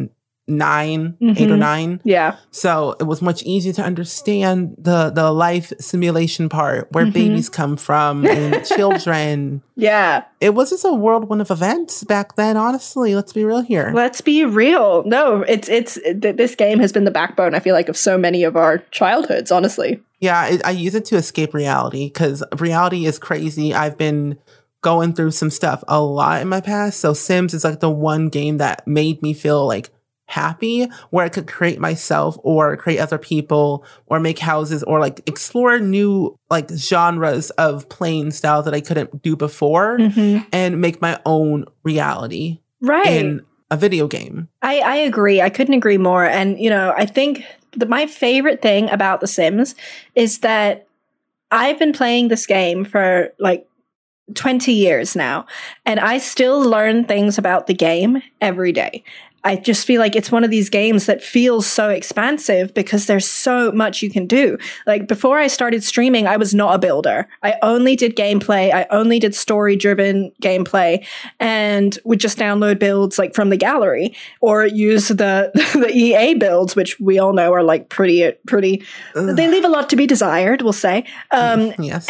nine, mm-hmm. eight or nine. Yeah. So it was much easier to understand the the life simulation part, where mm-hmm. babies come from and children. Yeah. It was just a whirlwind of events back then, honestly. Let's be real here. Let's be real. No, it's, it's, th- this game has been the backbone, I feel like, of so many of our childhoods, honestly. Yeah, it, I use it to escape reality, because reality is crazy. I've been going through some stuff a lot in my past. So Sims is like the one game that made me feel like happy, where I could create myself or create other people or make houses or like explore new like genres of playing styles that I couldn't do before, mm-hmm. and make my own reality right. in a video game. I, I agree. I couldn't agree more. And, you know, I think that my favorite thing about The Sims is that I've been playing this game for like twenty years now, and I still learn things about the game every day. I just feel like it's one of these games that feels so expansive because there's so much you can do. Like before I started streaming, I was not a builder. I only did gameplay. I only did story-driven gameplay, and would just download builds like from the gallery or use the the E A builds, which we all know are like pretty pretty. Ugh. They leave a lot to be desired, we'll say. Um, yes,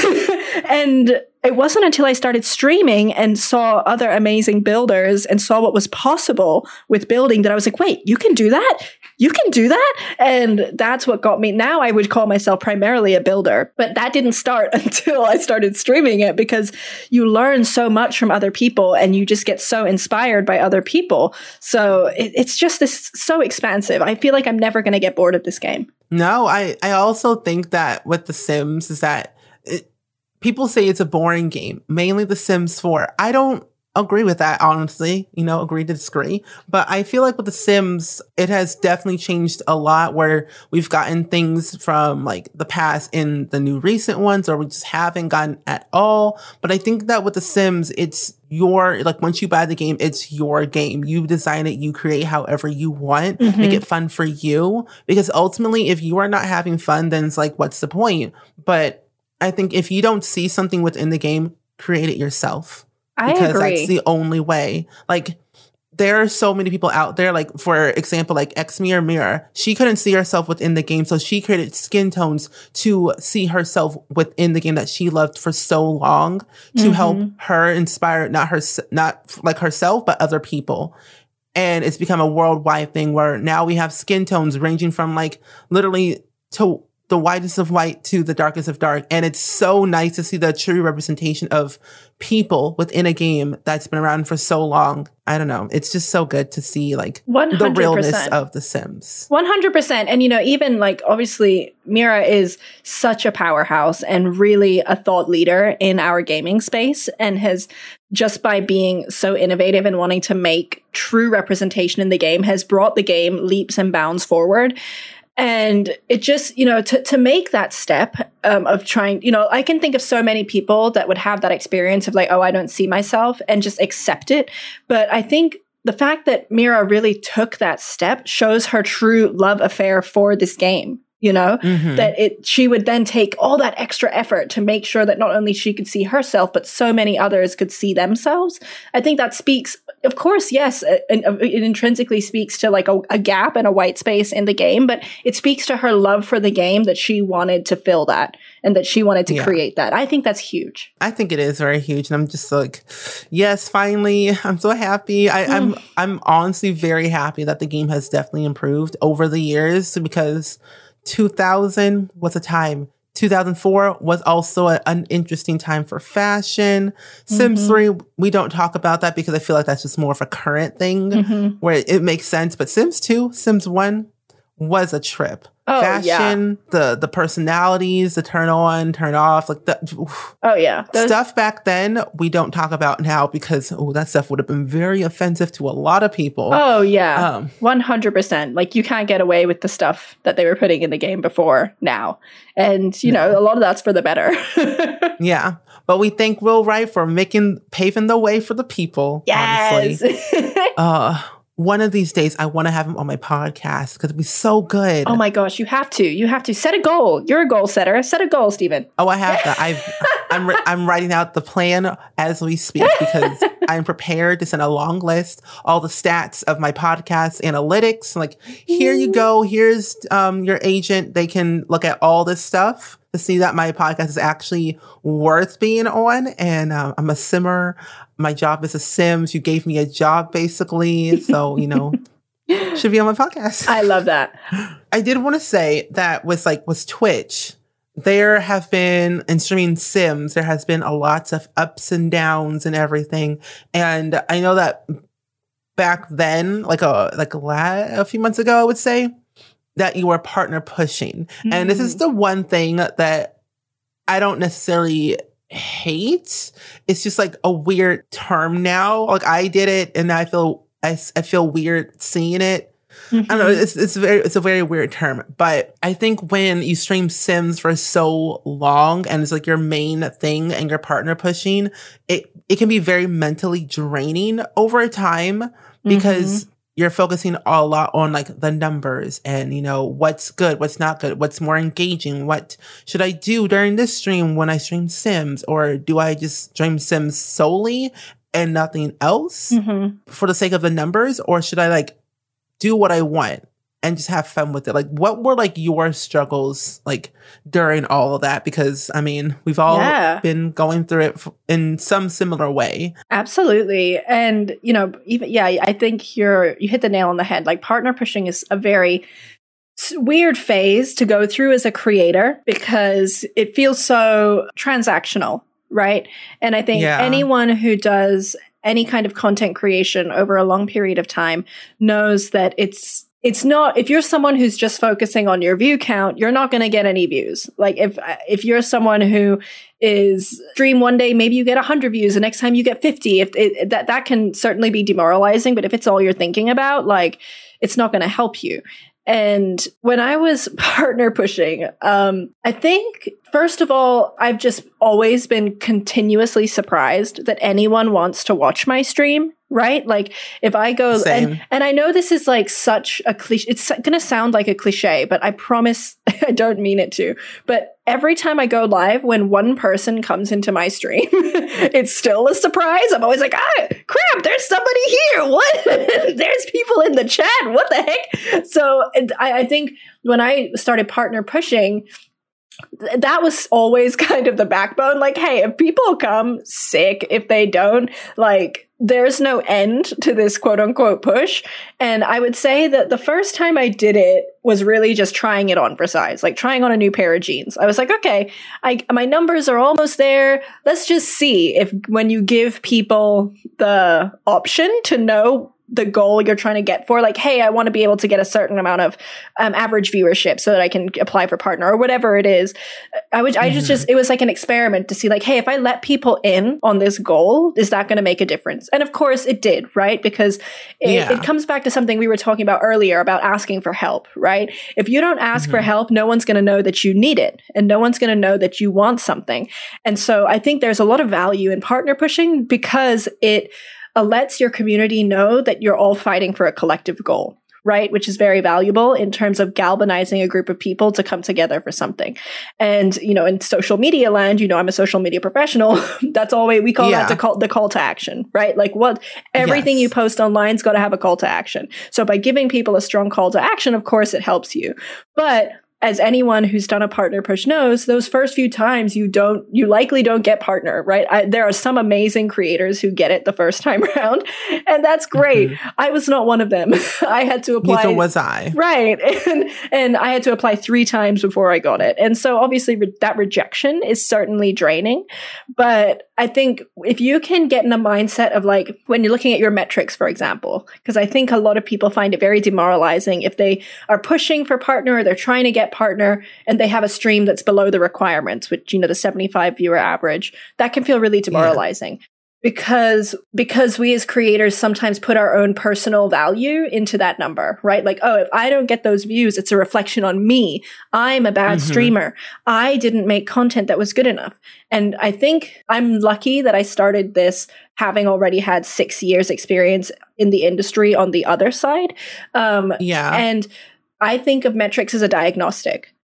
and and. It wasn't until I started streaming and saw other amazing builders and saw what was possible with building that I was like, wait, you can do that? You can do that? And that's what got me. Now I would call myself primarily a builder, but that didn't start until I started streaming it, because you learn so much from other people and you just get so inspired by other people. So it, it's just this so expansive. I feel like I'm never going to get bored of this game. No, I, I also think that with The Sims is that it, people say it's a boring game, mainly The Sims four. I don't agree with that, honestly. You know, agree to disagree. But I feel like with The Sims, it has definitely changed a lot, where we've gotten things from like the past in the new recent ones, or we just haven't gotten at all. But I think that with The Sims, it's your, like once you buy the game, it's your game. You design it, you create however you want, mm-hmm. make it fun for you. Because ultimately, if you are not having fun, then it's like, what's the point? But I think if you don't see something within the game, create it yourself. I because agree. That's the only way. Like, there are so many people out there, like, for example, like Xmira Mira. She couldn't see herself within the game, so she created skin tones to see herself within the game that she loved for so long, to mm-hmm. help her inspire, not her, not like herself, but other people. And it's become a worldwide thing where now we have skin tones ranging from like literally to the whitest of white to the darkest of dark. And it's so nice to see the true representation of people within a game that's been around for so long. I don't know. It's just so good to see like one hundred percent the realness of The Sims. one hundred percent. And, you know, even like obviously Mira is such a powerhouse and really a thought leader in our gaming space, and has just by being so innovative and wanting to make true representation in the game has brought the game leaps and bounds forward. And it just, you know, to, to make that step um, of trying, you know, I can think of so many people that would have that experience of like, oh, I don't see myself, and just accept it. But I think the fact that Mira really took that step shows her true love affair for this game. You know, mm-hmm. that it, she would then take all that extra effort to make sure that not only she could see herself, but so many others could see themselves. I think that speaks, of course, yes, it, it intrinsically speaks to like a, a gap and a white space in the game, but it speaks to her love for the game, that she wanted to fill that and that she wanted to yeah. create that. I think that's huge. I think it is very huge. And I'm just like, yes, finally, I'm so happy. I, mm. I'm, I'm honestly very happy that the game has definitely improved over the years, because two thousand was a time. two thousand four was also a, an interesting time for fashion. Mm-hmm. Sims three, we don't talk about that because I feel like that's just more of a current thing mm-hmm. where it, it makes sense. But Sims two, Sims one was a trip. Oh, fashion, yeah. the the personalities, the turn on, turn off, like the oof. Oh yeah, Those- stuff back then we don't talk about now, because oh, that stuff would have been very offensive to a lot of people. Oh yeah, one hundred percent. Like you can't get away with the stuff that they were putting in the game before now, and you no. know a lot of that's for the better. Yeah, but we thank Will Wright for making paving the way for the people. Yes. uh One of these days, I want to have him on my podcast because it'd be so good. Oh my gosh, you have to. You have to. Set a goal. You're a goal setter. Set a goal, Stephen. Oh, I have that. I've I'm ri- I'm writing out the plan as we speak because I'm prepared to send a long list, all the stats of my podcast analytics. Like, here you go. Here's um, your agent. They can look at all this stuff to see that my podcast is actually worth being on. And uh, I'm a simmer. My job is a Sims. You gave me a job, basically. So, you know, should be on my podcast. I love that. I did want to say that with like with Twitch, there have been, in streaming Sims, there has been a lots of ups and downs and everything. And I know that back then, like a like a, la- a few months ago, I would say, that you were partner pushing. Mm-hmm. And this is the one thing that I don't necessarily hate. It's just like a weird term now. Like I did it and I feel I, I feel weird seeing it. Mm-hmm. I don't know. It's it's very it's a very weird term, but I think when you stream Sims for so long and it's like your main thing and your partner pushing, it it can be very mentally draining over time because mm-hmm. you're focusing a lot on like the numbers and, you know, what's good, what's not good, what's more engaging, what should I do during this stream when I stream Sims, or do I just stream Sims solely and nothing else mm-hmm. for the sake of the numbers, or should I like do what I want and just have fun with it? Like, what were like your struggles like during all of that? Because I mean, we've all yeah. been going through it f- in some similar way. Absolutely. And, you know, even, yeah, I think you're, you hit the nail on the head. Like partner pushing is a very weird phase to go through as a creator because it feels so transactional, right? And I think yeah. anyone who does any kind of content creation over a long period of time knows that it's it's not, if you're someone who's just focusing on your view count, you're not going to get any views. Like if if you're someone who is stream one day, maybe you get one hundred views, the next time you get fifty. If it, that that can certainly be demoralizing, but if it's all you're thinking about, like it's not going to help you. And when I was partner pushing, um, I think, first of all, I've just always been continuously surprised that anyone wants to watch my stream, right? Like if I go, and, and I know this is like such a cliche, it's going to sound like a cliche, but I promise I don't mean it to. But every time I go live, when one person comes into my stream, it's still a surprise. I'm always like, ah, crap, there's somebody here. What? There's people in the chat. What the heck? So I, I think when I started partner pushing, th- that was always kind of the backbone. Like, hey, if people come, sick. If they don't, like, there's no end to this quote unquote push. And I would say that the first time I did it was really just trying it on for size, like trying on a new pair of jeans. I was like, okay, I, my numbers are almost there. Let's just see if when you give people the option to know the goal you're trying to get for, like, hey, I want to be able to get a certain amount of um, average viewership so that I can apply for partner or whatever it is. I would, mm-hmm. I just, just, it was like an experiment to see like, hey, if I let people in on this goal, is that going to make a difference? And of course it did, right? Because it, yeah. it comes back to something we were talking about earlier about asking for help, right? If you don't ask mm-hmm. for help, no one's going to know that you need it and no one's going to know that you want something. And so I think there's a lot of value in partner pushing because it Uh, lets your community know that you're all fighting for a collective goal, right? Which is very valuable in terms of galvanizing a group of people to come together for something. And, you know, in social media land, you know, I'm a social media professional. That's all we, we call yeah. that the call, the call to action, right? Like what, everything yes. you post online's got to have a call to action. So by giving people a strong call to action, of course, it helps you. But as anyone who's done a partner push knows, those first few times you don't, you likely don't get partner, right? I, there are some amazing creators who get it the first time around, and that's great. Mm-hmm. I was not one of them. I had to apply. Neither was I. Right. And, and I had to apply three times before I got it. And so obviously re- that rejection is certainly draining. But I think if you can get in a mindset of like, when you're looking at your metrics, for example, because I think a lot of people find it very demoralizing if they are pushing for partner or they're trying to get partner and they have a stream that's below the requirements, which, you know, the seventy-five viewer average, that can feel really demoralizing. Yeah. Because, because we as creators sometimes put our own personal value into that number, right? Like, oh, if I don't get those views, it's a reflection on me. I'm a bad mm-hmm. streamer. I didn't make content that was good enough. And I think I'm lucky that I started this having already had six years experience in the industry on the other side. Um, yeah. And I think of metrics as a diagnostic.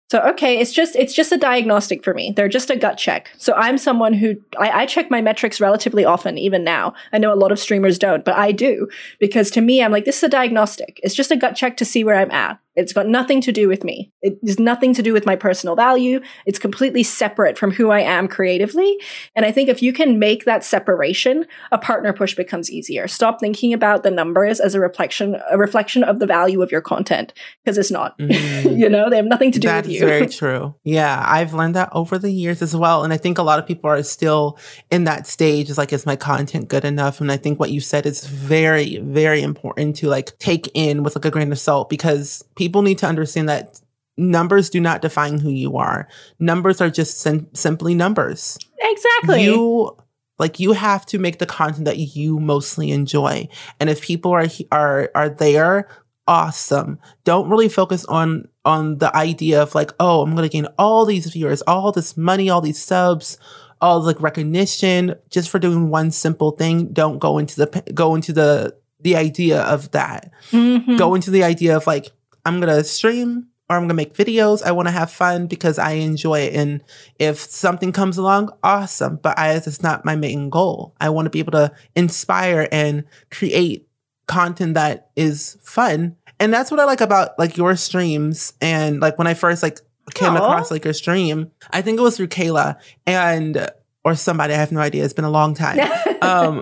So, okay, it's just it's just a diagnostic for me. They're just a gut check. So I'm someone who, I, I check my metrics relatively often, even now. I know a lot of streamers don't, but I do. Because to me, I'm like, this is a diagnostic. It's just a gut check to see where I'm at. It's got nothing to do with me. It has nothing to do with my personal value. It's completely separate from who I am creatively. And I think if you can make that separation, a partner push becomes easier. Stop thinking about the numbers as a reflection, a reflection of the value of your content, because it's not. Mm. You know, they have nothing to do That's with you. That's very true. Yeah, I've learned that over the years as well. And I think a lot of people are still in that stage. It's like, is my content good enough? And I think what you said is very, very important to like take in with like a grain of salt, because people People need to understand that numbers do not define who you are. Numbers are just sim- simply numbers. Exactly. You like you have to make the content that you mostly enjoy. And if people are are are there, awesome. Don't really focus on on the idea of like, oh, I'm going to gain all these viewers, all this money, all these subs, all like recognition just for doing one simple thing. Don't go into the go into the the idea of that. Mm-hmm. Go into the idea of like, I'm going to stream or I'm going to make videos. I want to have fun because I enjoy it. And if something comes along, awesome. But I, it's not my main goal. I want to be able to inspire and create content that is fun. And that's what I like about like your streams. And like when I first like came Aww. across like your stream, I think it was through Kayla and or somebody, I have no idea. It's been a long time. um,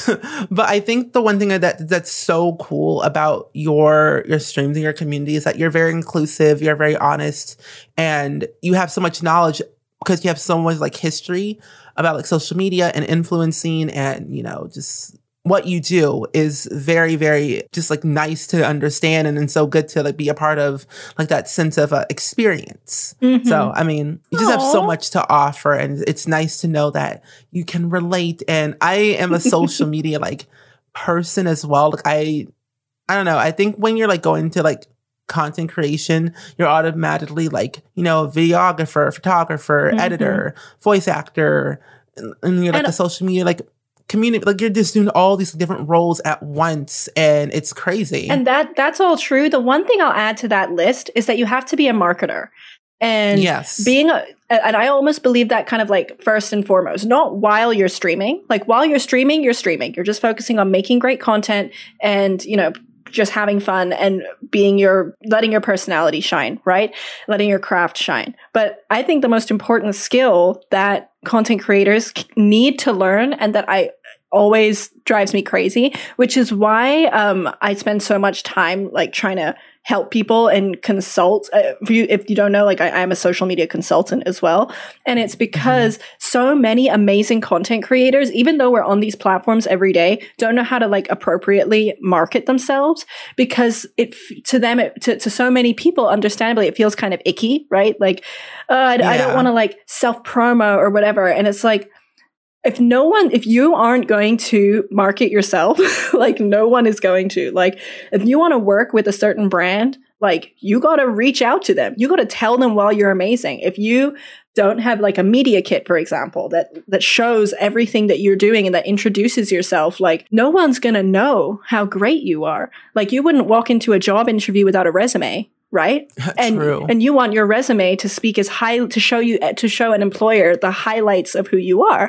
but I think the one thing that that's so cool about your your streams and your community is that you're very inclusive, you're very honest, and you have so much knowledge because you have so much like history about like social media and influencing, and you know, just what you do is very, very just like nice to understand, and, and so good to like be a part of like that sense of uh, experience. Mm-hmm. So, I mean, you just Aww. have so much to offer, and it's nice to know that you can relate. And I am a social media like person as well. Like I, I don't know. I think when you're like going to like content creation, you're automatically like, you know, videographer, photographer, mm-hmm. editor, voice actor, and, and you're like and- a social media like community, like you're just doing all these different roles at once, and it's crazy. And that that's all true. The one thing I'll add to that list is that you have to be a marketer. And yes. being a, and I almost believe that kind of like first and foremost, not while you're streaming. Like while you're streaming, you're streaming. You're just focusing on making great content and, you know, just having fun and being your, letting your personality shine, right? Letting your craft shine. But I think the most important skill that content creators need to learn, and that I always drives me crazy, which is why um, I spend so much time like trying to help people and consult. Uh, if, you, if you don't know, like I, I'm a social media consultant as well. And it's because mm-hmm. so many amazing content creators, even though we're on these platforms every day, don't know how to like appropriately market themselves, because it, to them, it, to, to so many people, understandably, it feels kind of icky, right? Like, uh, I, yeah. I don't want to like self promo or whatever. And it's like, if no one, if you aren't going to market yourself, like no one is going to, like, if you want to work with a certain brand, like you got to reach out to them. You got to tell them why you're amazing. If you don't have like a media kit, for example, that, that shows everything that you're doing and that introduces yourself, like no one's going to know how great you are. Like you wouldn't walk into a job interview without a resume. Right. And, True. and you want your resume to speak as high, to show you, to show an employer the highlights of who you are.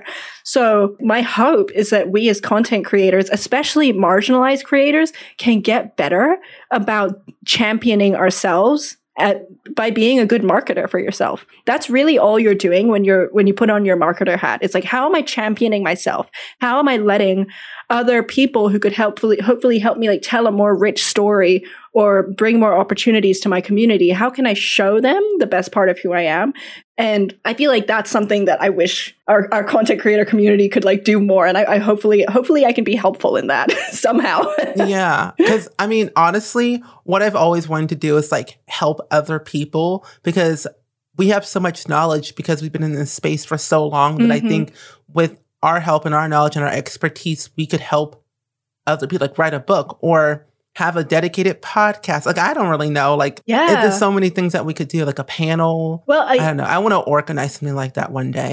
So my hope is that we as content creators, especially marginalized creators, can get better about championing ourselves at, by being a good marketer for yourself. That's really all you're doing when you're, when you put on your marketer hat. It's like, how am I championing myself? How am I letting other people who could helpfully, hopefully help me like tell a more rich story or bring more opportunities to my community? How can I show them the best part of who I am? And I feel like that's something that I wish our, our content creator community could like do more. And I, I hopefully, hopefully I can be helpful in that somehow. Yeah. Cause I mean, honestly, what I've always wanted to do is like help other people, because we have so much knowledge because we've been in this space for so long that mm-hmm. I think with our help and our knowledge and our expertise, we could help other people, like write a book or have a dedicated podcast. Like, I don't really know. Like, yeah. there's so many things that we could do, like a panel. Well, I, I don't know. I want to organize something like that one day.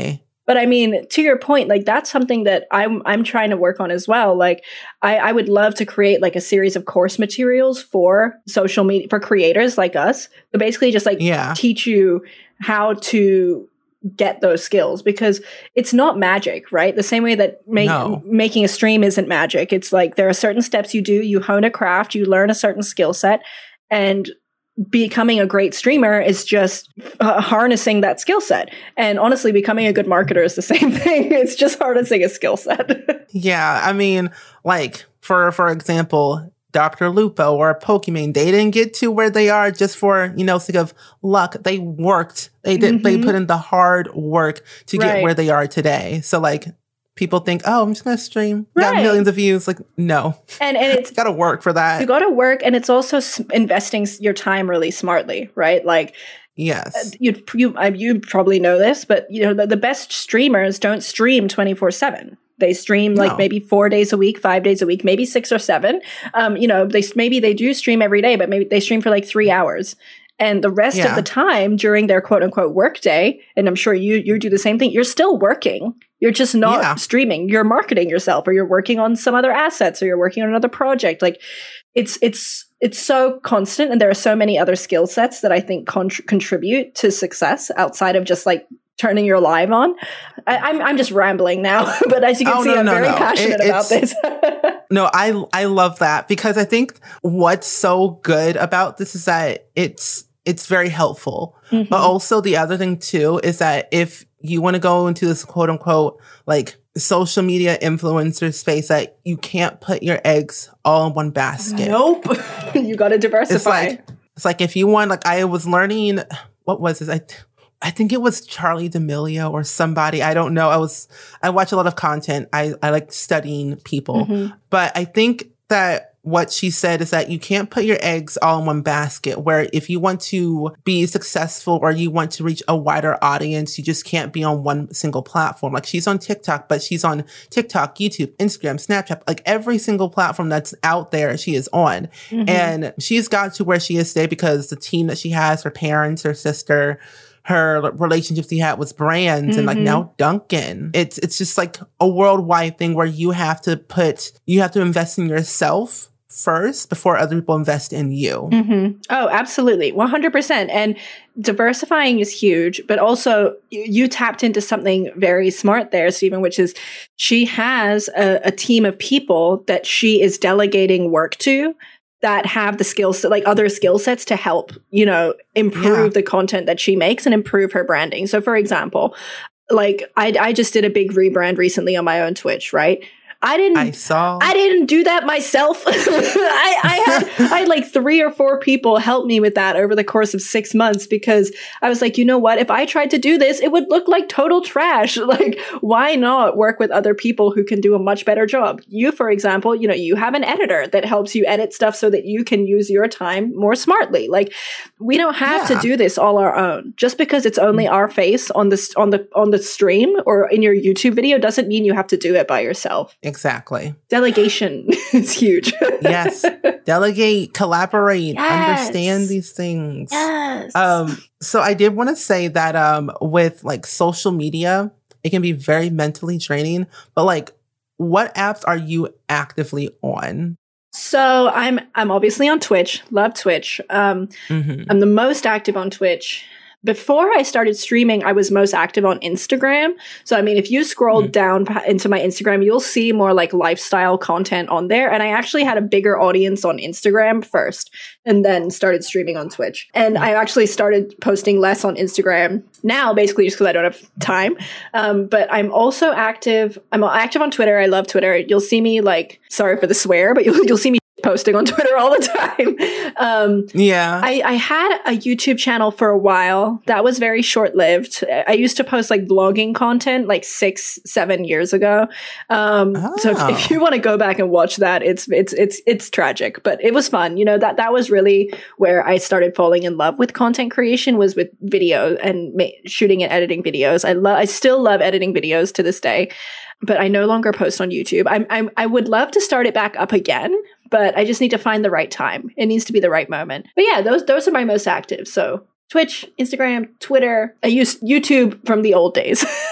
But I mean, to your point, like that's something that I'm I'm trying to work on as well. Like I, I would love to create like a series of course materials for social media for creators like us, but basically just like yeah. teach you how to get those skills, because it's not magic, right? The same way that make, no. making a stream isn't magic. It's like there are certain steps you do, you hone a craft, you learn a certain skill set, and becoming a great streamer is just uh, harnessing that skill set. And honestly, becoming a good marketer is the same thing. It's just harnessing a skill set. Yeah, I mean, like for for example, Doctor Lupo or Pokimane, they didn't get to where they are just for, you know, sake of luck. They worked. They did. Mm-hmm. They put in the hard work to right. get where they are today. So like people think, oh, I'm just going to stream. Right. Got millions of views. Like, no. And, and it's got to work for that. You got to work. And it's also investing your time really smartly, right? Like, yes, you you you probably know this, but you know the, the best streamers don't stream twenty-four seven. They stream like no. maybe four days a week, five days a week, maybe six or seven. Um, you know, they maybe they do stream every day, but maybe they stream for like three hours. And the rest yeah. of the time during their quote unquote work day, and I'm sure you you do the same thing, you're still working. You're just not yeah. streaming. You're marketing yourself, or you're working on some other assets, or you're working on another project. Like it's it's it's so constant, and there are so many other skill sets that I think con- contribute to success outside of just like turning your live on. I, I'm I'm just rambling now, but as you can oh, see, no, I'm no, very no. passionate it, about this. No, I I love that, because I think what's so good about this is that it's it's very helpful. Mm-hmm. But also the other thing too is that if you want to go into this quote unquote like social media influencer space, that you can't put your eggs all in one basket. Nope. You got to diversify. It's like, it's like if you want, like I was learning, what was this? I I think it was Charlie D'Amelio or somebody. I don't know. I was, I watch a lot of content. I, I like studying people, mm-hmm. but I think that what she said is that you can't put your eggs all in one basket, where if you want to be successful or you want to reach a wider audience, you just can't be on one single platform. Like she's on TikTok, but she's on TikTok, YouTube, Instagram, Snapchat, like every single platform that's out there, she is on. Mm-hmm. And she's got to where she is today because the team that she has, her parents, her sister, her relationships he had with brands, mm-hmm. and like now Dunkin'. It's it's just like a worldwide thing where you have to put, you have to invest in yourself first before other people invest in you. Mm-hmm. Oh, absolutely. one hundred percent. And diversifying is huge, but also you, you tapped into something very smart there, Stephen, which is she has a, a team of people that she is delegating work to that have the skills, like other skill sets to help, you know, improve yeah. the content that she makes and improve her branding. So for example, like I, I just did a big rebrand recently on my own Twitch, right? I didn't. I saw. I didn't do that myself. I, I had I had like three or four people help me with that over the course of six months because I was like, you know what? If I tried to do this, it would look like total trash. Like, why not work with other people who can do a much better job? You, for example, you know, you have an editor that helps you edit stuff so that you can use your time more smartly. Like, we don't have yeah. to do this all our own. Just because it's only our face on this on the on the stream or in your YouTube video doesn't mean you have to do it by yourself. Exactly. Delegation is huge. Yes. Delegate, collaborate, yes. understand these things. Yes. Um, so I did want to say that um, with like social media, it can be very mentally draining, but like what apps are you actively on? So I'm I'm obviously on Twitch. Love Twitch. Um, mm-hmm. I'm the most active on Twitch. Before I started streaming, I was most active on Instagram. So, I mean, if you scroll mm. down into my Instagram, you'll see more like lifestyle content on there. And I actually had a bigger audience on Instagram first and then started streaming on Twitch. And I actually started posting less on Instagram now, basically just because I don't have time. Um, but I'm also active. I'm active on Twitter. I love Twitter. You'll see me like, sorry for the swear, but you'll, you'll see me posting on Twitter all the time. Um, yeah. I, I had a YouTube channel for a while. That was very short-lived. I used to post like vlogging content like six, seven years ago. Um, oh. So if, if you want to go back and watch that, it's, it's, it's, it's tragic, but it was fun. You know, that, that was really where I started falling in love with content creation, was with video and ma- shooting and editing videos. I love, I still love editing videos to this day, but I no longer post on YouTube. I'm, I'm, I would love to start it back up again, but I just need to find the right time. It needs to be the right moment. But yeah, those those are my most active. So Twitch, Instagram, Twitter. I use YouTube from the old days.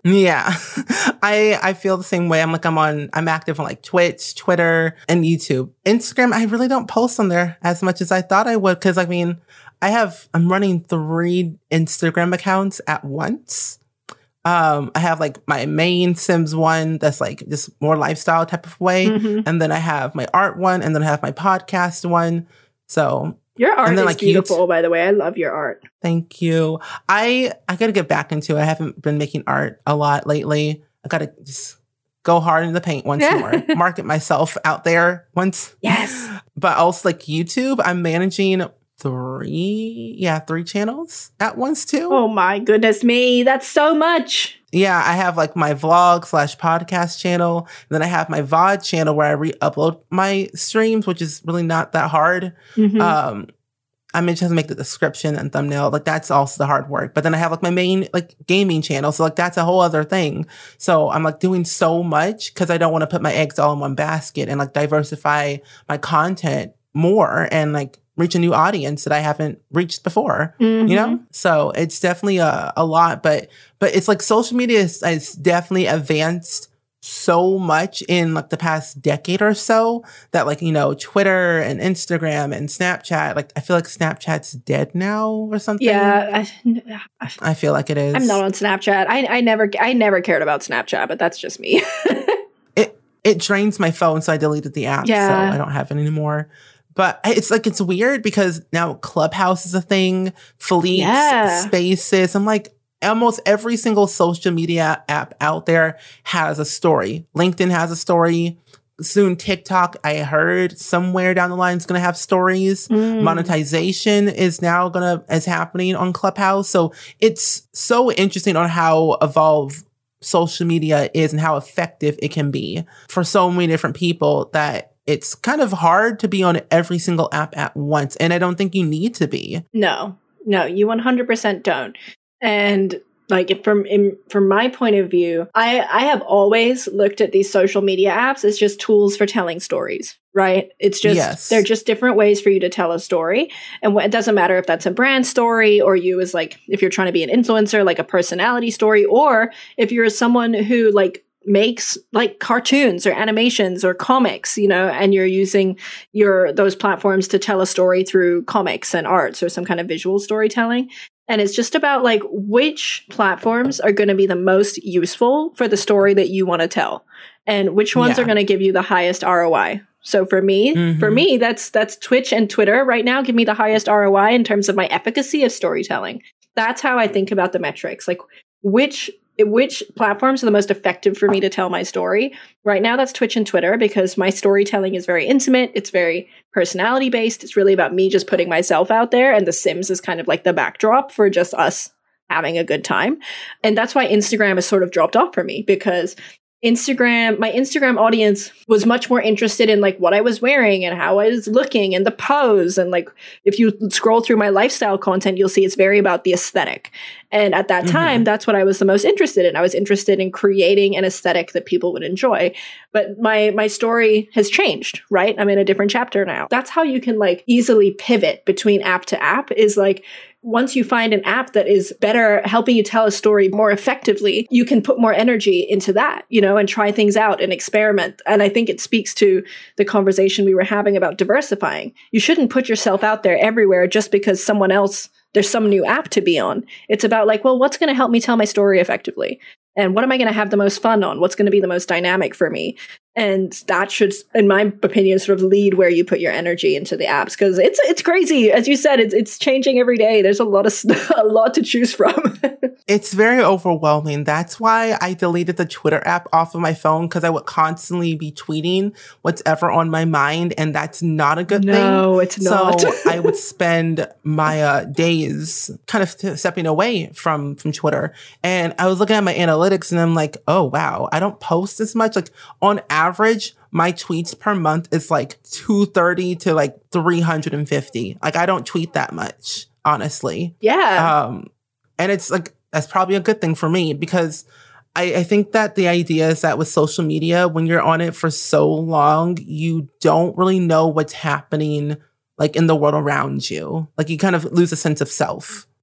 Yeah. I I feel the same way. I'm like, I'm on, I'm active on like Twitch, Twitter, and YouTube. Instagram, I really don't post on there as much as I thought I would. Cause I mean, I have, I'm running three Instagram accounts at once. Um, I have like my main Sims one that's like just more lifestyle type of way. Mm-hmm. And then I have my art one, and then I have my podcast one. So your art and then, is like, beautiful, YouTube. By the way. I love your art. Thank you. I, I got to get back into it. I haven't been making art a lot lately. I got to just go hard in the paint once more, market myself out there once. Yes. But also like YouTube, I'm managing three, yeah, three channels at once too. Oh my goodness me. That's so much. Yeah, I have like my vlog slash podcast channel. And then I have my V O D channel where I re-upload my streams, which is really not that hard. Mm-hmm. Um, I mean, just make the description and thumbnail. Like that's also the hard work. But then I have like my main like gaming channel. So like that's a whole other thing. So I'm like doing so much because I don't want to put my eggs all in one basket and like diversify my content more and like reach a new audience that I haven't reached before, mm-hmm. you know? So it's definitely a, a lot, but, but it's like social media is, is definitely advanced so much in like the past decade or so that like, you know, Twitter and Instagram and Snapchat, like I feel like Snapchat's dead now or something. Yeah. I, I feel like it is. I'm not on Snapchat. I, I never, I never cared about Snapchat, but that's just me. it, it drains my phone. So I deleted the app. Yeah. So I don't have it anymore. But it's like, it's weird because now Clubhouse is a thing, Fleets, yeah. Spaces. I'm like, almost every single social media app out there has a story. LinkedIn has a story. Soon TikTok, I heard somewhere down the line is going to have stories. Mm. Monetization is now going to, is happening on Clubhouse. So it's so interesting on how evolved social media is and how effective it can be for so many different people that it's kind of hard to be on every single app at once. And I don't think you need to be. No, no, you one hundred percent don't. And like from in, from my point of view, I, I have always looked at these social media apps as just tools for telling stories, right? It's just, yes. They're just different ways for you to tell a story. And wh- it doesn't matter if that's a brand story or you as like, if you're trying to be an influencer, like a personality story, or if you're someone who like makes like cartoons or animations or comics, you know, and you're using your those platforms to tell a story through comics and arts or some kind of visual storytelling. And it's just about like which platforms are going to be the most useful for the story that you want to tell and which ones yeah. are going to give you the highest R O I. So for me, mm-hmm. for me, that's that's Twitch and Twitter right now give me the highest R O I in terms of my efficacy of storytelling. That's how I think about the metrics. Like which Which platforms are the most effective for me to tell my story? Right now, that's Twitch and Twitter because my storytelling is very intimate. It's very personality based. It's really about me just putting myself out there. And The Sims is kind of like the backdrop for just us having a good time. And that's why Instagram has sort of dropped off for me because Instagram, my Instagram audience was much more interested in like what I was wearing and how I was looking and the pose. And like, if you scroll through my lifestyle content, you'll see it's very about the aesthetic. And at that time, mm-hmm. that's what I was the most interested in. I was interested in creating an aesthetic that people would enjoy. But my, my story has changed, right? I'm in a different chapter now. That's how you can like easily pivot between app to app is like, once you find an app that is better helping you tell a story more effectively, you can put more energy into that, you know, and try things out and experiment. And I think it speaks to the conversation we were having about diversifying. You shouldn't put yourself out there everywhere just because someone else, there's some new app to be on. It's about like, well, what's going to help me tell my story effectively? And what am I going to have the most fun on? What's going to be the most dynamic for me? And that should, in my opinion, sort of lead where you put your energy into the apps because it's it's crazy. As you said, it's it's changing every day. There's a lot of a lot to choose from. It's very overwhelming. That's why I deleted the Twitter app off of my phone because I would constantly be tweeting what's ever on my mind, and that's not a good no, thing. No, it's not. So I would spend my uh, days kind of t- stepping away from from Twitter, and I was looking at my analytics, and I'm like, oh wow, I don't post as much. Like on average, my tweets per month is like two thirty to like three hundred fifty. Like I don't tweet that much, honestly. Yeah. Um, and it's like, that's probably a good thing for me because I, I think that the idea is that with social media, when you're on it for so long, you don't really know what's happening like in the world around you. Like you kind of lose a sense of self.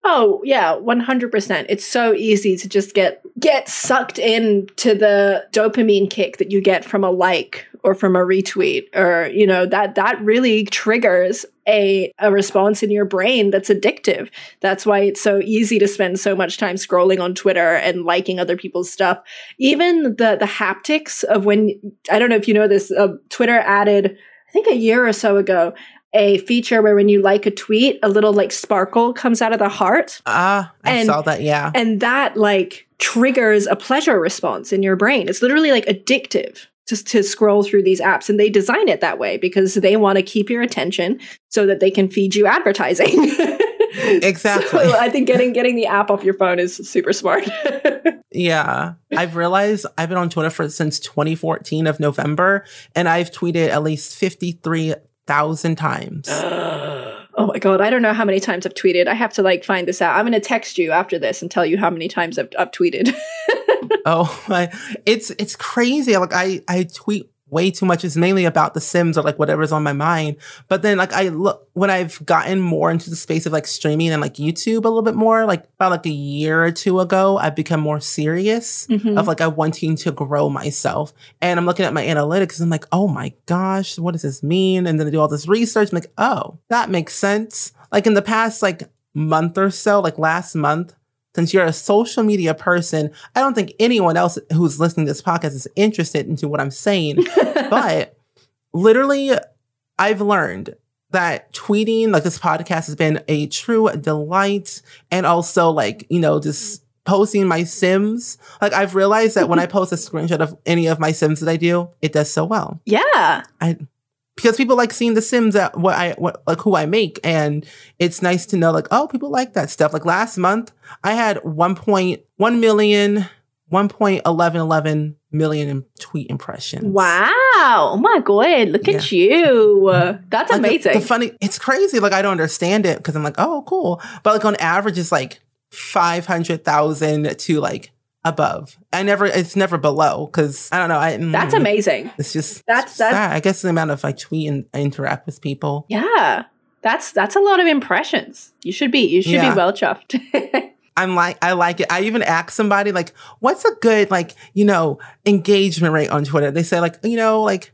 Oh, yeah, one hundred percent. It's so easy to just get get sucked into the dopamine kick that you get from a like or from a retweet, or, you know, that that really triggers a a response in your brain that's addictive. That's why it's so easy to spend so much time scrolling on Twitter and liking other people's stuff. Even the the haptics of when, I don't know if you know this, uh, Twitter added, I think a year or so ago, a feature where when you like a tweet, a little like sparkle comes out of the heart. Ah, uh, I and, saw that, yeah. And that like triggers a pleasure response in your brain. It's literally like addictive just to scroll through these apps. And they design it that way because they want to keep your attention so that they can feed you advertising. Exactly. So I think getting getting the app off your phone is super smart. Yeah. I've realized I've been on Twitter for since twenty fourteen of November, and I've tweeted at least fifty-three thousand times. Oh my God. I don't know how many times I've tweeted. I have to like find this out. I'm going to text you after this and tell you how many times I've, I've tweeted. Oh my, it's, it's crazy. Like I, I tweet way too much. It's mainly about The Sims or like whatever's on my mind. But then like I look, when I've gotten more into the space of like streaming and like YouTube a little bit more, like about like a year or two ago, I've become more serious mm-hmm. of like I wanting to grow myself. And I'm looking at my analytics and I'm like, oh my gosh, what does this mean? And then I do all this research. I'm like, oh, that makes sense. Like in the past like month or so, like last month, since you're a social media person, I don't think anyone else who's listening to this podcast is interested into what I'm saying. But literally, I've learned that tweeting, like this podcast has been a true delight. And also like, you know, just posting my Sims. Like I've realized that when I post a screenshot of any of my Sims that I do, it does so well. Yeah. I Because people like seeing the Sims at what I, what, like who I make. And it's nice to know like, oh, people like that stuff. Like last month I had one point one million, one point one one one one million tweet impressions. Wow. Oh my God. Look yeah. at you. That's like amazing. The, the funny, it's crazy. Like I don't understand it because I'm like, oh, cool. But like on average, it's like five hundred thousand to like above. I never, it's never below because I don't know. I, that's amazing. It's just, that's, it's that's, sad. I guess the amount of like tweet and interact with people. Yeah. That's, that's a lot of impressions. You should be, you should yeah. be well chuffed. I'm like, I like it. I even asked somebody like, what's a good, like, you know, engagement rate on Twitter? They say like, you know, like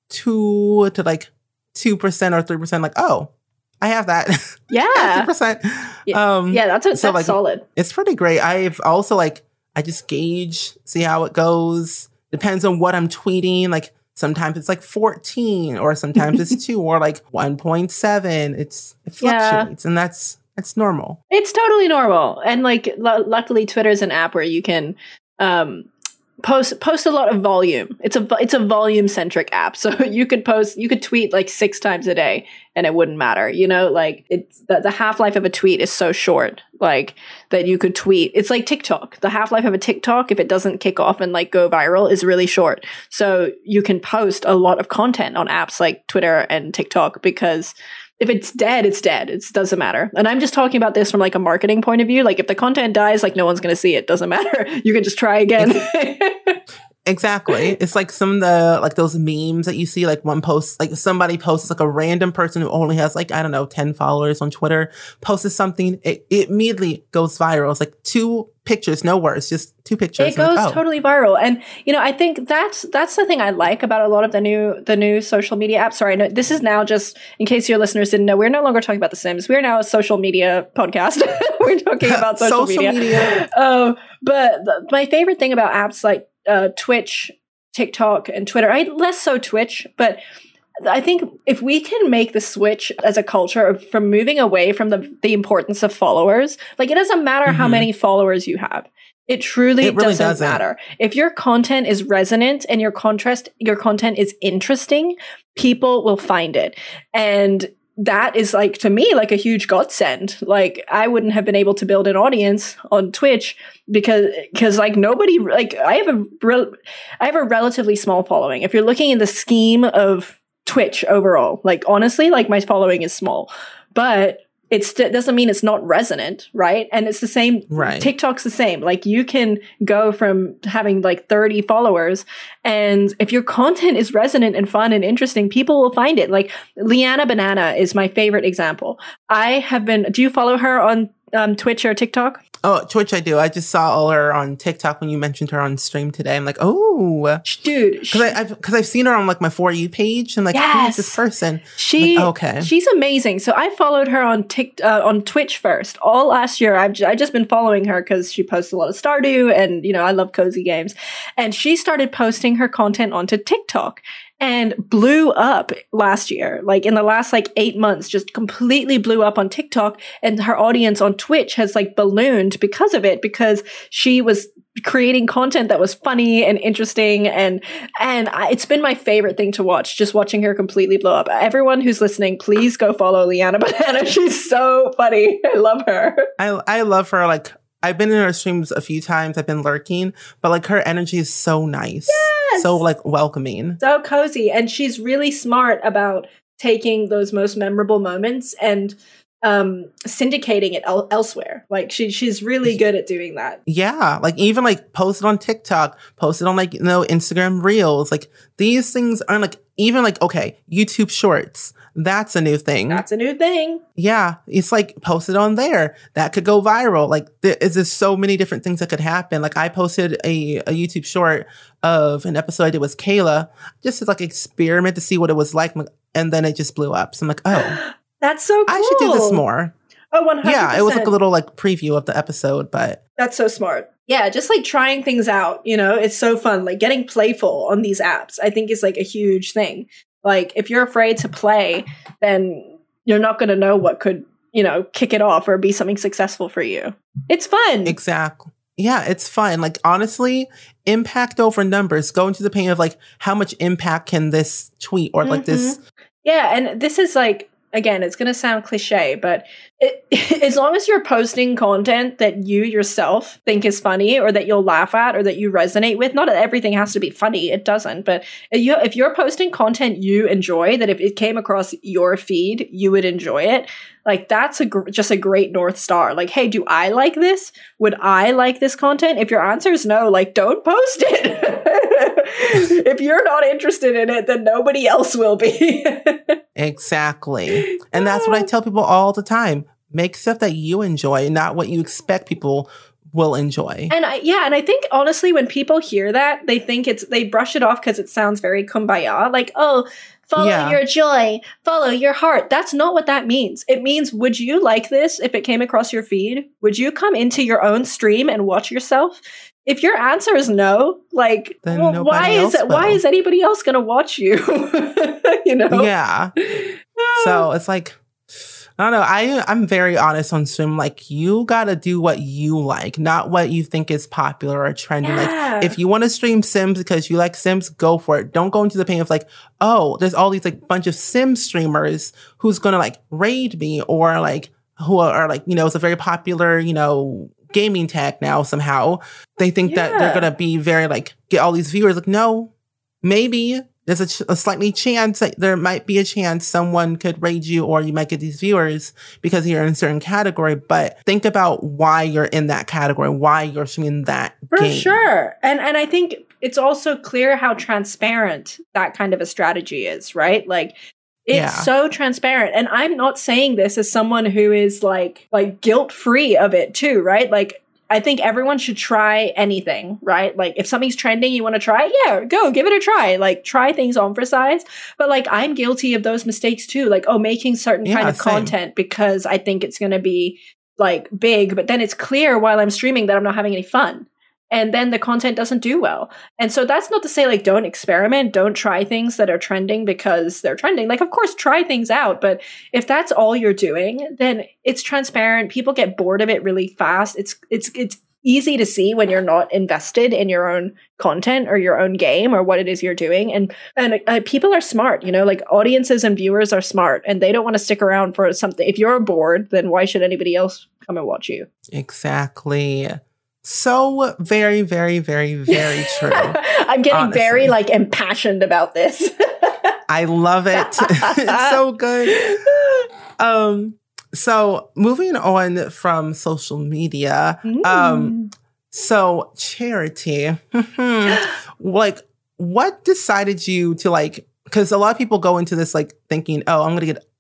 two to like two percent or three percent. Like, oh, I have that. Yeah. two percent. Yeah. Um, yeah. That's, a, so that's like, solid. It's pretty great. I've also like, I just gauge, see how it goes. Depends on what I'm tweeting. Like sometimes it's like fourteen or sometimes it's two or like one point seven. It's, it fluctuates yeah. and that's, that's normal. It's totally normal. And like, l- luckily Twitter is an app where you can, um, post, post a lot of volume. It's a, it's a volume centric app. So you could post, you could tweet like six times a day and it wouldn't matter, you know, like it's the, the half-life of a tweet is so short, like that you could tweet. It's like TikTok. The half-life of a TikTok, if it doesn't kick off and like go viral, is really short. So you can post a lot of content on apps like Twitter and TikTok because if it's dead, it's dead. It doesn't matter. And I'm just talking about this from like a marketing point of view. Like if the content dies, like no one's going to see it. Doesn't matter. You can just try again. Exactly. It's like some of the, like those memes that you see, like one post, like somebody posts, like a random person who only has like, I don't know, ten followers on Twitter, posts something, it, it immediately goes viral. It's like two pictures, no words, just two pictures. It goes like, oh. totally viral. And, you know, I think that's, that's the thing I like about a lot of the new, the new social media apps. Sorry, no, this is now just, in case your listeners didn't know, we're no longer talking about The Sims. We're now a social media podcast. We're talking about social, social media. media. Um, but the, my favorite thing about apps like, Uh, Twitch, TikTok, and Twitter. I less so Twitch, but I think if we can make the switch as a culture of, from moving away from the the importance of followers, like it doesn't matter mm-hmm. how many followers you have. It truly it really doesn't, doesn't matter. If your content is resonant and your contrast, your content is interesting, people will find it. And that is like, to me, like a huge godsend. Like I wouldn't have been able to build an audience on Twitch because, because like nobody, like I have a, re- I have a relatively small following. If you're looking in the scheme of Twitch overall, like honestly, like my following is small, but it st- doesn't mean it's not resonant, right? And it's the same, right. TikTok's the same. Like you can go from having like thirty followers, and if your content is resonant and fun and interesting, people will find it. Like Liana Banana is my favorite example. I have been, do you follow her on um, Twitch or TikTok? Oh, Twitch, I do. I just saw her on TikTok when you mentioned her on stream today. I'm like, oh, dude, because I've because I've seen her on like my For You page, and like, yes. who is this person? She like, okay, she's amazing. So I followed her on Tik uh, on Twitch first. All last year, I've j- I just been following her because she posts a lot of Stardew, and you know I love cozy games. And she started posting her content onto TikTok. And blew up last year, like in the last like eight months, just completely blew up on TikTok. And her audience on Twitch has like ballooned because of it, because she was creating content that was funny and interesting. And, and I, it's been my favorite thing to watch, just watching her completely blow up. Everyone who's listening, please go follow Liana Banana. She's so funny. I love her. I, I love her. Like, I've been in her streams a few times. I've been lurking, but like her energy is so nice. Yes! So like welcoming. So cozy. And she's really smart about taking those most memorable moments and um, syndicating it el- elsewhere. Like she she's really good at doing that. Yeah. Like even like post it on TikTok, post it on like, you know, Instagram Reels. Like these things aren't like, even like, okay, YouTube Shorts. That's a new thing. That's a new thing. Yeah. It's like posted on there. That could go viral. Like there is just so many different things that could happen. Like I posted a, a YouTube short of an episode I did with Kayla, just to like experiment to see what it was like. And then it just blew up. So I'm like, oh, that's so cool. I should do this more. Oh, one hundred percent. Yeah. It was like a little like preview of the episode, but that's so smart. Yeah, just like trying things out, you know, it's so fun. Like getting playful on these apps, I think is like a huge thing. Like if you're afraid to play, then you're not going to know what could, you know, kick it off or be something successful for you. It's fun. Exactly. Yeah, it's fun. Like honestly, impact over numbers. Go into the pain of like how much impact can this tweet or like mm-hmm. this. Yeah, and this is like, again, it's going to sound cliche, but it, as long as you're posting content that you yourself think is funny or that you'll laugh at or that you resonate with, not everything has to be funny. It doesn't. But if, you, if you're posting content you enjoy, that if it came across your feed, you would enjoy it. Like that's a gr- just a great North Star. Like, hey, do I like this? Would I like this content? If your answer is no, like don't post it. If you're not interested in it, then nobody else will be. Exactly. And that's what I tell people all the time. Make stuff that you enjoy, not what you expect people will enjoy. And I, yeah, and I think honestly, when people hear that, they think it's, they brush it off because it sounds very kumbaya. Like, oh, follow yeah. your joy, follow your heart. That's not what that means. It means, would you like this if it came across your feed? Would you come into your own stream and watch yourself? If your answer is no, like, well, why is it, why is anybody else going to watch you? You know? Yeah. So it's like, I don't know. I, I'm very honest on stream. Like, you got to do what you like, not what you think is popular or trending. Yeah. Like, if you want to stream Sims because you like Sims, go for it. Don't go into the pain of like, oh, there's all these like bunch of Sim streamers who's going to like raid me or like, who are like, you know, it's a very popular, you know, gaming tag now somehow. They think yeah. that they're going to be very like, get all these viewers. Like, no, maybe there's a, ch- a slightly chance that there might be a chance someone could raid you or you might get these viewers because you're in a certain category. But think about why you're in that category, why you're streaming that For game. sure. And and I think it's also clear how transparent that kind of a strategy is, right? Like, it's yeah. so transparent. And I'm not saying this as someone who is like, like guilt-free of it too, right? Like, I think everyone should try anything, right? Like if something's trending, you want to try it, yeah, go give it a try. Like try things on for size. But like I'm guilty of those mistakes too. Like, oh, making certain yeah, kind of same. content because I think it's going to be like big, but then it's clear while I'm streaming that I'm not having any fun. And then the content doesn't do well. And so that's not to say like don't experiment, don't try things that are trending because they're trending. Like, of course, try things out. But if that's all you're doing, then it's transparent. People get bored of it really fast. It's it's it's easy to see when you're not invested in your own content or your own game or what it is you're doing. And and uh, people are smart, you know, like audiences and viewers are smart and they don't want to stick around for something. If you're bored, then why should anybody else come and watch you? Exactly. So very, very, very, very true. I'm getting honestly. very like impassioned about this. I love it. It's so good. Um, so moving on from social media, mm. um, so Charity, like what decided you to like, because a lot of people go into this like thinking, oh, I'm going to get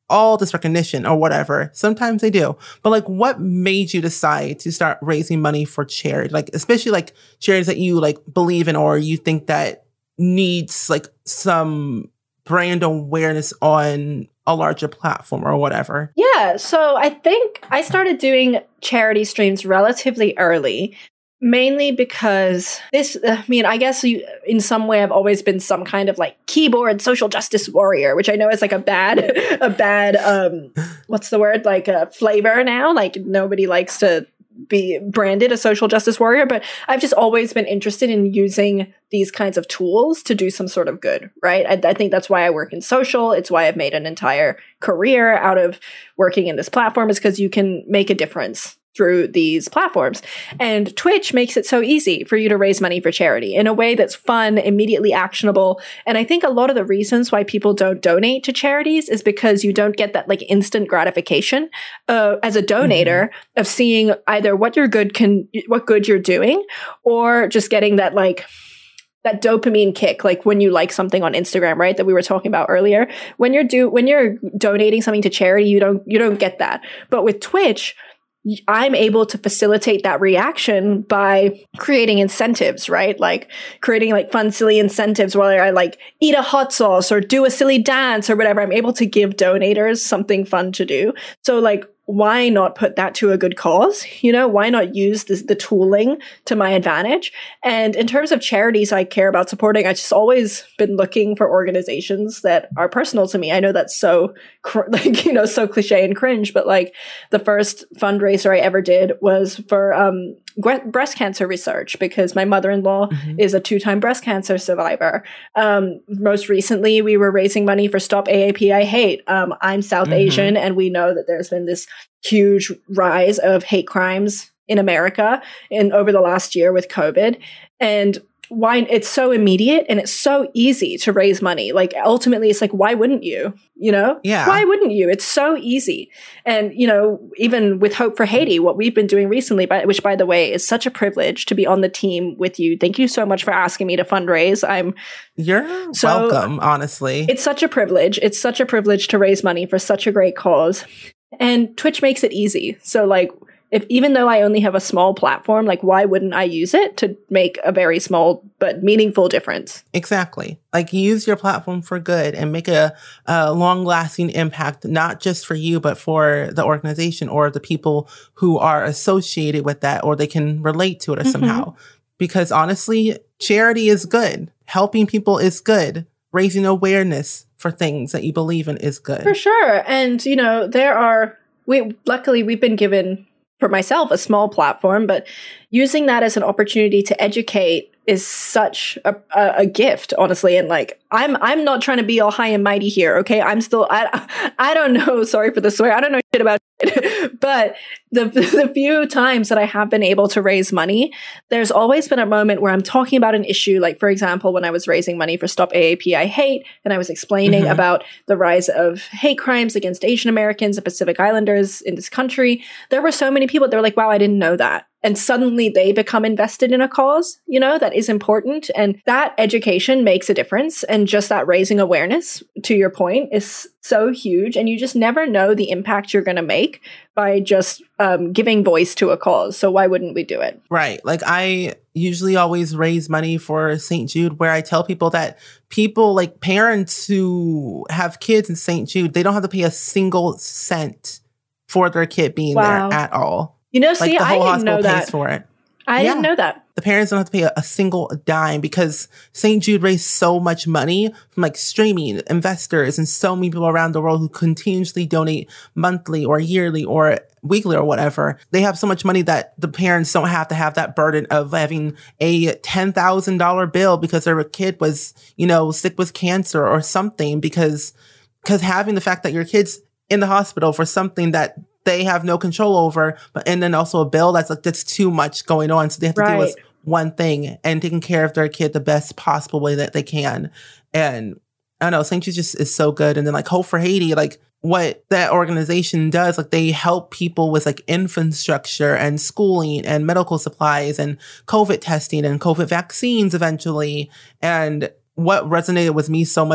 all this recognition or whatever. Sometimes they do. But like, what made you decide to start raising money for charity? Like, especially like charities that you like believe in or you think that needs like some brand awareness on a larger platform or whatever? Yeah. So I think I started doing charity streams relatively early. Mainly because this, I mean, I guess you, in some way I've always been some kind of like keyboard social justice warrior, which I know is like a bad, a bad, um, what's the word? Like a flavor now. Like nobody likes to be branded a social justice warrior, but I've just always been interested in using these kinds of tools to do some sort of good, right? I, I think that's why I work in social. It's why I've made an entire career out of working in this platform, is because you can make a difference through these platforms. And Twitch makes it so easy for you to raise money for charity in a way that's fun, immediately actionable. And I think a lot of the reasons why people don't donate to charities is because you don't get that like instant gratification uh, as a donator mm-hmm. of seeing either what your good can, what good you're doing, or just getting that like that dopamine kick, like when you like something on Instagram, right? That we were talking about earlier. When you're do when you're donating something to charity, you don't you don't get that. But with Twitch, I'm able to facilitate that reaction by creating incentives, right? Like creating like fun, silly incentives where I like eat a hot sauce or do a silly dance or whatever. I'm able to give donators something fun to do. So like, why not put that to a good cause? You know, why not use this, the tooling to my advantage? And in terms of charities I care about supporting, I've just always been looking for organizations that are personal to me. I know that's so, cr- like, you know, so cliche and cringe, but like the first fundraiser I ever did was for um, bre- breast cancer research, because my mother-in-law mm-hmm. is a two-time breast cancer survivor. Um, most recently, we were raising money for Stop A A P I Hate. Um, I'm South mm-hmm. Asian, and we know that there's been this huge rise of hate crimes in America in over the last year with COVID. And why it's so immediate and it's so easy to raise money. Like ultimately it's like, why wouldn't you? You know? Yeah. Why wouldn't you? It's so easy. And, you know, even with Hope for Haiti, what we've been doing recently, by, which by the way, is such a privilege to be on the team with you. Thank you so much for asking me to fundraise. I'm You're so, welcome, honestly. It's such a privilege. It's such a privilege to raise money for such a great cause. And Twitch makes it easy. So like, if even though I only have a small platform, like why wouldn't I use it to make a very small but meaningful difference? Exactly. Like use your platform for good and make a, a long-lasting impact, not just for you, but for the organization or the people who are associated with that, or they can relate to it mm-hmm. somehow. Because honestly, charity is good. Helping people is good. Raising awareness for things that you believe in is good. For sure. And, you know, there are, we luckily we've been given, for myself, a small platform, but using that as an opportunity to educate is such a, a, a gift, honestly. And like, I'm, I'm not trying to be all high and mighty here. Okay. I'm still, I, I don't know. Sorry for the swear. I don't know shit about it, but the, the few times that I have been able to raise money, there's always been a moment where I'm talking about an issue. Like, for example, when I was raising money for Stop A A P I Hate, and I was explaining mm-hmm. about the rise of hate crimes against Asian Americans and Pacific Islanders in this country, there were so many people that were like, wow, I didn't know that. And suddenly they become invested in a cause, you know, that is important. And that education makes a difference. And just that raising awareness, to your point, is so huge. And you just never know the impact you're going to make by just um, giving voice to a cause. So why wouldn't we do it? Right. Like I usually always raise money for Saint Jude, where I tell people that people, like parents who have kids in Saint Jude, they don't have to pay a single cent for their kid being wow. there at all. You know, Like see, the I whole didn't know hospital that. pays for it. I Yeah. didn't know that. The parents don't have to pay a, a single dime, because Saint Jude raised so much money from like streaming investors and so many people around the world who continuously donate monthly or yearly or weekly or whatever. They have so much money that the parents don't have to have that burden of having a ten thousand dollars bill because their kid was, you know, sick with cancer or something, because, because having the fact that your kid's in the hospital for something that they have no control over, but and then also a bill that's like that's too much going on, so they have to Right. deal with one thing and taking care of their kid the best possible way that they can. And I don't know, Saint Jude just is so good. And then like Hope for Haiti, like what that organization does, like they help people with like infrastructure and schooling and medical supplies and COVID testing and COVID vaccines eventually. And what resonated with me so much, like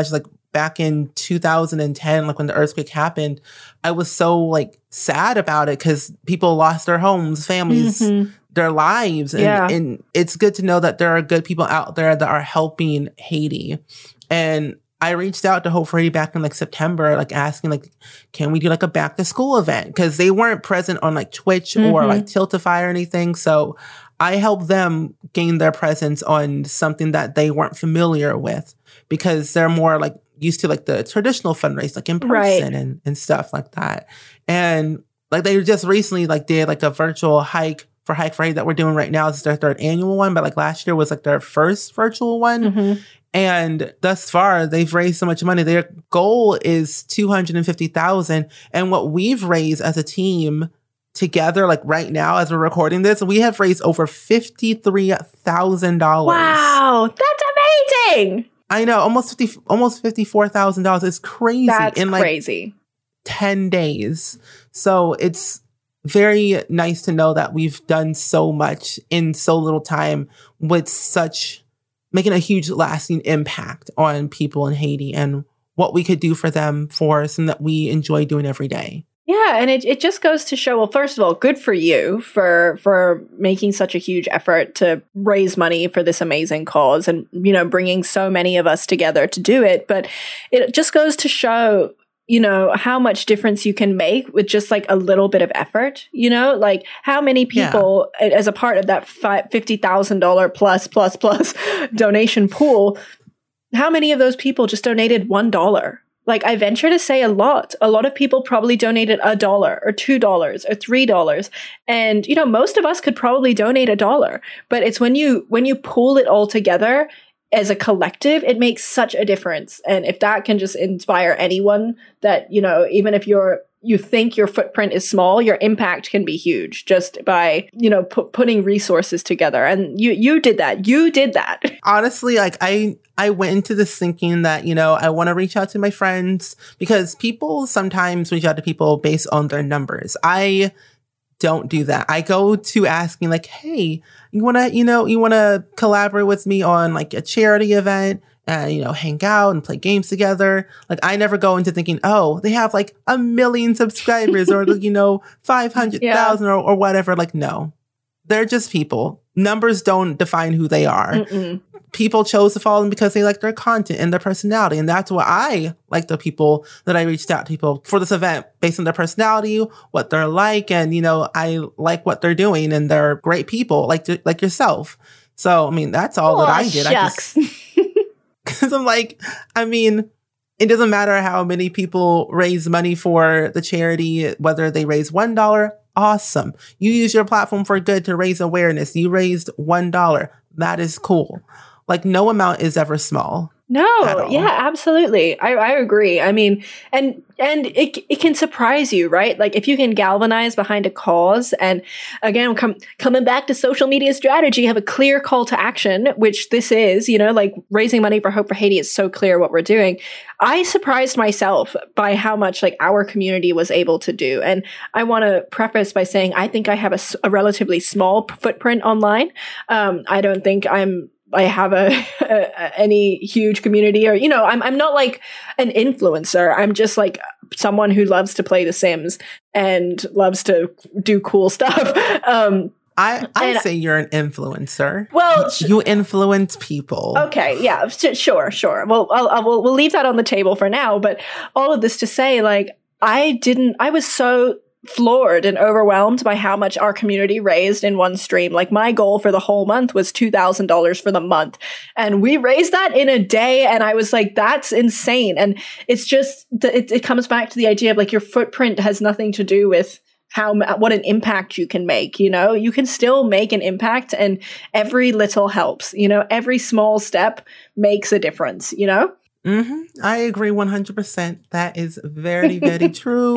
back in two thousand ten, like when the earthquake happened, I was so like sad about it because people lost their homes, families, mm-hmm. their lives. And, yeah. and it's good to know that there are good people out there that are helping Haiti. And I reached out to Hope for Haiti back in like September, like asking like, can we do like a back to school event? Because they weren't present on like Twitch mm-hmm. or like Tiltify or anything. So I helped them gain their presence on something that they weren't familiar with because they're more like used to like the traditional fundraise, like in person right. and, and stuff like that. And like they just recently like did like a virtual hike for Hike for Haiti that we're doing right now. This is their third annual one, but like last year was like their first virtual one. Mm-hmm. And thus far, they've raised so much money. Their goal is two hundred fifty thousand dollars. And what we've raised as a team together, like right now, as we're recording this, we have raised over fifty-three thousand dollars. Wow, that's amazing. I know, almost fifty, almost fifty-four thousand dollars. It's crazy. That's in like crazy. ten days. So it's very nice to know that we've done so much in so little time with such making a huge lasting impact on people in Haiti and what we could do for them for something that we enjoy doing every day. Yeah, and it, it just goes to show, well, first of all, good for you for for making such a huge effort to raise money for this amazing cause and, you know, bringing so many of us together to do it. But it just goes to show, you know, how much difference you can make with just like a little bit of effort, you know, like how many people yeah. as a part of that fifty thousand dollars plus, plus, plus donation pool, how many of those people just donated one dollar? Like I venture to say a lot. A lot of people probably donated a dollar or two dollars or three dollars. And, you know, most of us could probably donate a dollar. But it's when you when you pool it all together as a collective, it makes such a difference. And if that can just inspire anyone that, you know, even if you're you think your footprint is small, your impact can be huge just by, you know, pu- putting resources together. And you you did that. You did that. Honestly, like I I went into this thinking that, you know, I want to reach out to my friends because people sometimes reach out to people based on their numbers. I don't do that. I go to asking like, hey, you want to, you know, you want to collaborate with me on like a charity event and, you know, hang out and play games together. Like I never go into thinking, oh, they have like a million subscribers or, you know, five hundred thousand yeah. or, or whatever. Like, no, they're just people. Numbers don't define who they are. Mm-mm. People chose to follow them because they like their content and their personality. And that's why I like the people that I reached out to people for this event based on their personality, what they're like. And, you know, I like what they're doing and they're great people like, like yourself. So, I mean, that's all oh, that I did. Shucks. I just, cause I'm like, I mean, it doesn't matter how many people raise money for the charity, whether they raise one dollar, awesome. You use your platform for good to raise awareness. You raised one dollar. That is cool. Like no amount is ever small. No, yeah, absolutely. I, I agree. I mean, and and it it can surprise you, right? Like if you can galvanize behind a cause, and again, come coming back to social media strategy, have a clear call to action, which this is, you know, like raising money for Hope for Haiti is so clear what we're doing. I surprised myself by how much like our community was able to do. And I want to preface by saying I think I have a, a relatively small footprint online. Um, I don't think I'm I have a, a any huge community or, you know, I'm I'm not like an influencer. I'm just like someone who loves to play The Sims and loves to do cool stuff. Um, I, I say you're an influencer. Well, you influence people. Okay, yeah, sure, sure. Well, I'll, I'll, we'll we'll leave that on the table for now. But all of this to say, like, I didn't. I was so floored and overwhelmed by how much our community raised in one stream. Like my goal for the whole month was two thousand dollars for the month. And we raised that in a day. And I was like, that's insane. And it's just, it, it comes back to the idea of like your footprint has nothing to do with how, what an impact you can make. You know, you can still make an impact and every little helps, you know, every small step makes a difference, you know? Mm-hmm. I agree one hundred percent. That is very, very true.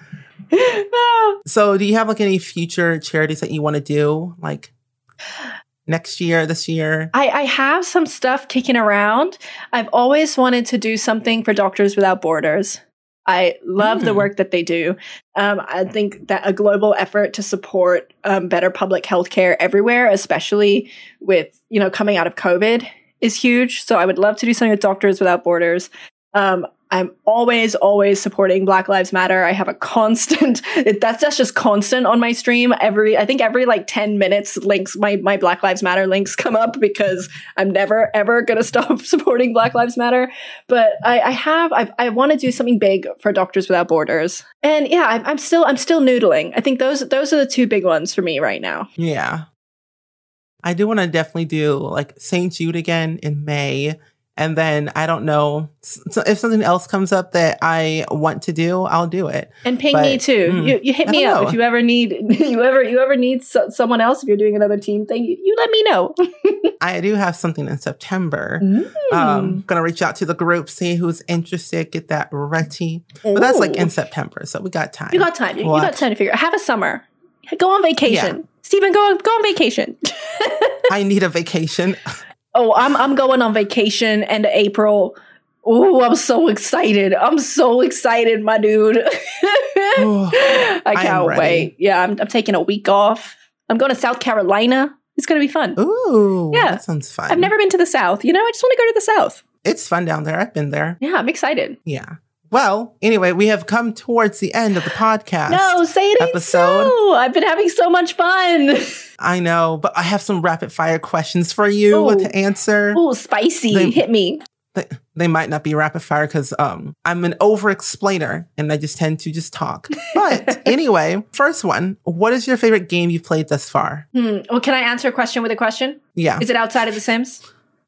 No. So do you have like any future charities that you want to do like next year, this year? I, I have some stuff kicking around. I've always wanted to do something for Doctors Without Borders. I love mm. the work that they do. Um, I think that a global effort to support um, better public health care everywhere, especially with, you know, coming out of COVID is huge. So I would love to do something with Doctors Without Borders. Um, I'm always, always supporting Black Lives Matter. I have a constant, it, that's, that's just constant on my stream. Every, I think every like ten minutes links, my, my Black Lives Matter links come up because I'm never, ever going to stop supporting Black Lives Matter. But I, I have, I've, I want to do something big for Doctors Without Borders. And yeah, I'm, I'm still, I'm still noodling. I think those, those are the two big ones for me right now. Yeah. I do want to definitely do like Saint Jude again in May. And then I don't know so if something else comes up that I want to do, I'll do it. And ping but, me too. Mm, you, you hit me up know. if you ever need you ever you ever need so, someone else. If you're doing another team thing, you, you let me know. I do have something in September. Mm. Um, gonna reach out to the group, see who's interested, get that ready. But that's like in September, so we got time. You got time. You, you What? got time to figure. Have a summer. Go on vacation. Yeah. Stephen, go on go on vacation. I need a vacation. Oh, I'm I'm going on vacation end of April. Oh, I'm so excited. I'm so excited, my dude. Ooh, I I am can't ready. wait. Yeah, I'm I'm taking a week off. I'm going to South Carolina. It's going to be fun. Ooh, Yeah. that sounds fun. I've never been to the South. You know, I just want to go to the South. It's fun down there. I've been there. Yeah, I'm excited. Yeah. Well, anyway, we have come towards the end of the podcast. No, say it ain't episode. so. I've been having so much fun. I know, but I have some rapid fire questions for you Ooh. to answer. Oh, spicy. They- Hit me. They, they might not be rapid fire because um, I'm an over explainer and I just tend to just talk. But anyway, first one, what is your favorite game you've played thus far? Hmm. Well, can I answer a question with a question? Yeah, Is it outside of The Sims?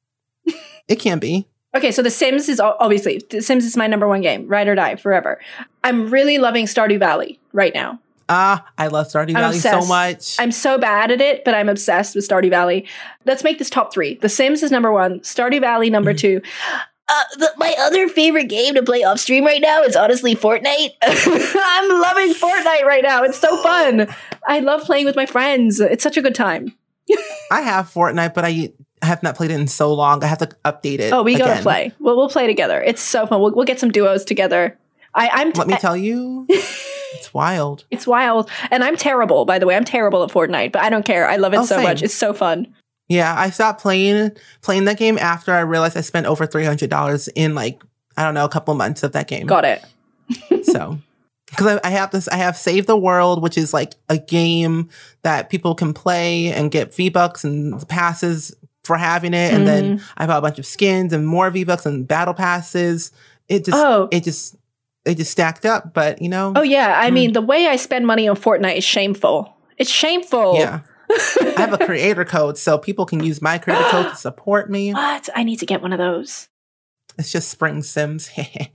it can be. Okay, so The Sims is o- obviously, The Sims is my number one game, ride or die, forever. I'm really loving Stardew Valley right now. Ah, I love Stardew I'm Valley so obsessed. much. I'm so bad at it, but I'm obsessed with Stardew Valley. Let's make this top three. The Sims is number one, Stardew Valley number two. Uh, the, my other favorite game to play off stream right now is honestly Fortnite. I'm loving Fortnite right now. It's so fun. I love playing with my friends. It's such a good time. I have Fortnite, but I have not played it in so long. I have to update it. Oh, we again. gotta play. Well, we'll play together. It's so fun. We'll, we'll get some duos together. I, I'm. T- Let me tell you, it's wild. It's wild, and I'm terrible. By the way, I'm terrible at Fortnite, but I don't care. I love it Oh, so same. much. It's so fun. Yeah, I stopped playing playing that game after I realized I spent over three hundred dollars in like I don't know a couple months of that game. Got it. So, because I, I have this, I have Save the World, which is like a game that people can play and get V-Bucks and passes for having it. And then I bought a bunch of skins and more V-Bucks and battle passes. It just, Oh. it just, it just stacked up. But you know, Oh yeah, I mean the way I spend money on Fortnite is shameful. It's shameful. yeah. I have a creator code, so people can use my creator code to support me. What? I need to get one of those. It's just Spring Sims.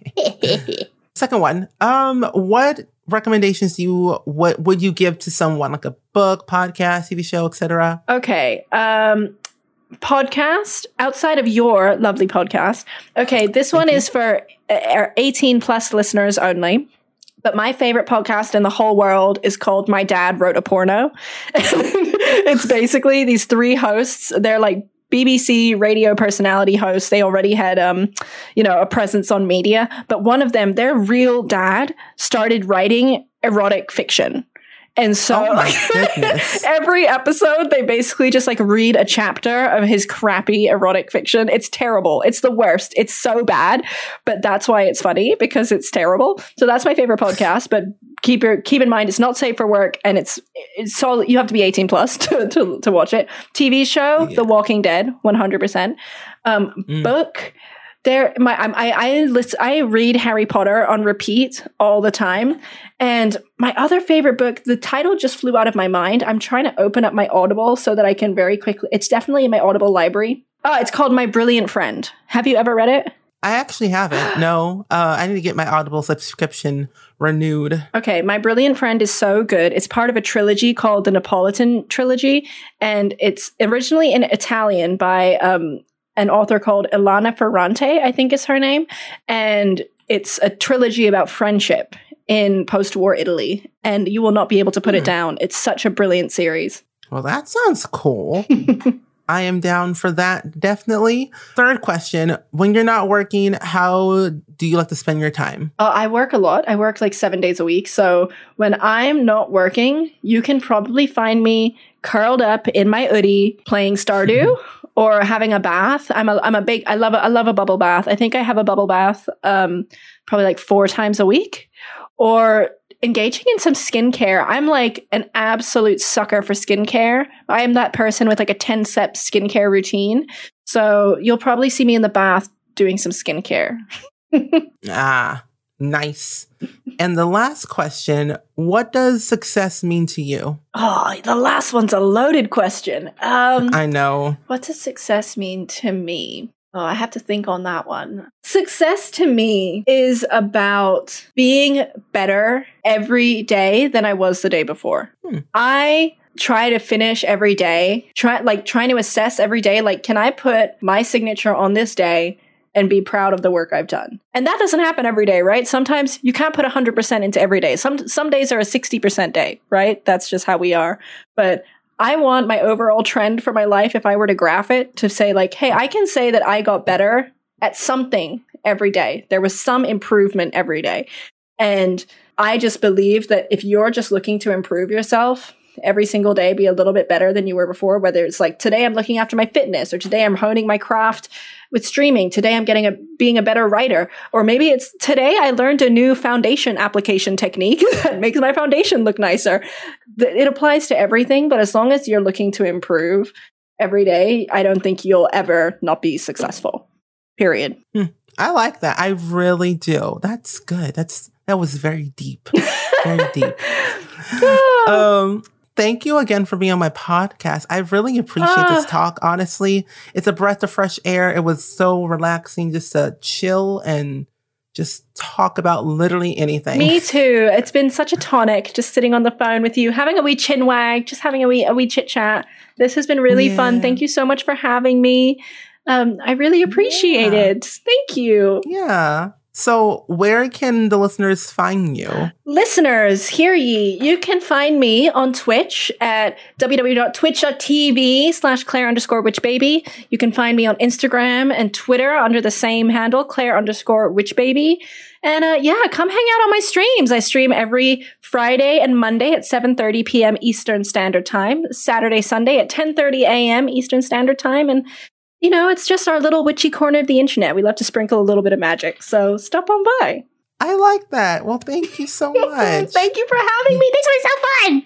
Second one. Um, what recommendations do you what would you give to someone like a book, podcast, T V show, et cetera? Okay. Um podcast outside of your lovely podcast. Okay, this one is for uh, eighteen plus listeners only. But my favorite podcast in the whole world is called My Dad Wrote a Porno. It's basically these three hosts. They're like B B C radio personality hosts. They already had, um, you know, a presence on media. But one of them, their real dad, started writing erotic fiction. And so Oh my goodness. every episode, they basically just like read a chapter of his crappy erotic fiction. It's terrible. It's the worst. It's so bad, but that's why it's funny because it's terrible. So that's my favorite podcast. But keep your, keep in mind, it's not safe for work, and it's it's so you have to be eighteen plus to to, to watch it. T V show, Yeah. The Walking Dead, one hundred percent. Um, Mm. Book. There, my I I list, I read Harry Potter on repeat all the time, and my other favorite book, the title just flew out of my mind. I'm trying to open up my Audible so that I can very quickly. It's definitely in my Audible library. Oh, it's called My Brilliant Friend. Have you ever read it? I actually haven't. No, uh, I need to get my Audible subscription renewed. Okay, My Brilliant Friend is so good. It's part of a trilogy called the Napolitan Trilogy, and it's originally in Italian by um. an author called Elena Ferrante, I think is her name. And it's a trilogy about friendship in post-war Italy. And you will not be able to put Hmm. it down. It's such a brilliant series. Well, that sounds cool. I am down for that, definitely. Third question. When you're not working, how do you like to spend your time? Uh, I work a lot. I work like seven days a week. So when I'm not working, you can probably find me curled up in my hoodie playing Stardew or having a bath. I'm a I'm a big I love a, I love a bubble bath. I think I have a bubble bath um, probably like four times a week. Or engaging in some skincare. I'm like an absolute sucker for skincare. I am that person with like a ten-step skincare routine. So you'll probably see me in the bath doing some skincare. Ah, nice. And the last question, what does success mean to you? Oh, the last one's a loaded question. Um, I know. What does success mean to me? Oh, I have to think on that one. Success to me is about being better every day than I was the day before. Hmm. I try to finish every day, try like trying to assess every day, like, can I put my signature on this day and be proud of the work I've done? And that doesn't happen every day, right? Sometimes you can't put one hundred percent into every day. Some some days are a sixty percent day, right? That's just how we are. But I want my overall trend for my life, if I were to graph it, to say like, hey, I can say that I got better at something every day. There was some improvement every day. And I just believe that if you're just looking to improve yourself every single day, be a little bit better than you were before, whether it's like today I'm looking after my fitness, or today I'm honing my craft with streaming, today I'm getting a being a better writer, or maybe it's today I learned a new foundation application technique that makes my foundation look nicer. It applies to everything, but as long as you're looking to improve every day, I don't think you'll ever not be successful. Period. Hmm. I like that. I really do. That's good. That's that was very deep. Very deep. um Thank you again for being on my podcast. I really appreciate uh, this talk, honestly. It's a breath of fresh air. It was so relaxing just to chill and just talk about literally anything. Me too. It's been such a tonic just sitting on the phone with you, having a wee chin wag, just having a wee, a wee chit chat. This has been really yeah. fun. Thank you so much for having me. Um, I really appreciate yeah. it. Thank you. Yeah. So where can the listeners find you? Listeners, hear ye. You can find me on Twitch at www.twitch.tv slash Claire underscore witchbaby. You can find me on Instagram and Twitter under the same handle, Claire underscore witchbaby. And uh, yeah, come hang out on my streams. I stream every Friday and Monday at seven thirty p.m. Eastern Standard Time, Saturday, Sunday at ten thirty a.m. Eastern Standard Time. And you know, it's just our little witchy corner of the internet. We love to sprinkle a little bit of magic. So stop on by. I like that. Well, thank you so much. Thank you for having me. This was so fun.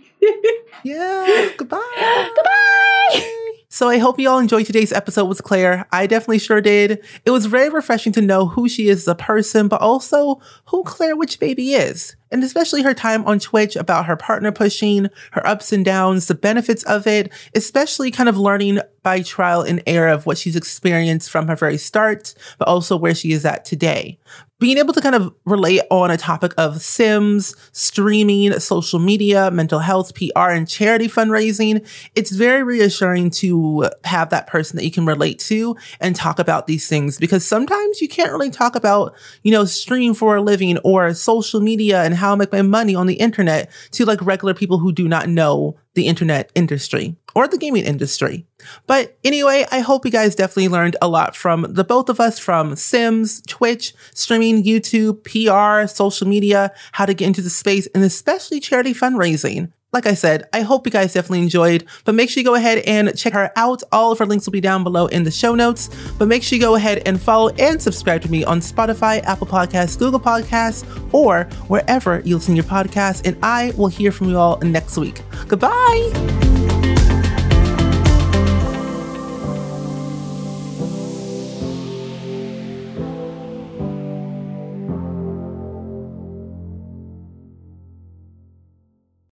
Yeah. Goodbye. Goodbye. So I hope you all enjoyed today's episode with Claire. I definitely sure did. It was very refreshing to know who she is as a person, but also who Claire Witchbaby is. And especially her time on Twitch, about her partner pushing, her ups and downs, the benefits of it, especially kind of learning by trial and error of what she's experienced from her very start, but also where she is at today. Being able to kind of relate on a topic of Sims, streaming, social media, mental health, P R, and charity fundraising, it's very reassuring to have that person that you can relate to and talk about these things, because sometimes you can't really talk about, you know, streaming for a living or social media and how I make my money on the internet to like regular people who do not know the internet industry or the gaming industry. But anyway, I hope you guys definitely learned a lot from the both of us, from Sims, Twitch, streaming, YouTube, P R, social media, how to get into the space, and especially charity fundraising. Like I said, I hope you guys definitely enjoyed, but make sure you go ahead and check her out. All of her links will be down below in the show notes, but make sure you go ahead and follow and subscribe to me on Spotify, Apple Podcasts, Google Podcasts, or wherever you listen to your podcasts, and I will hear from you all next week. Goodbye.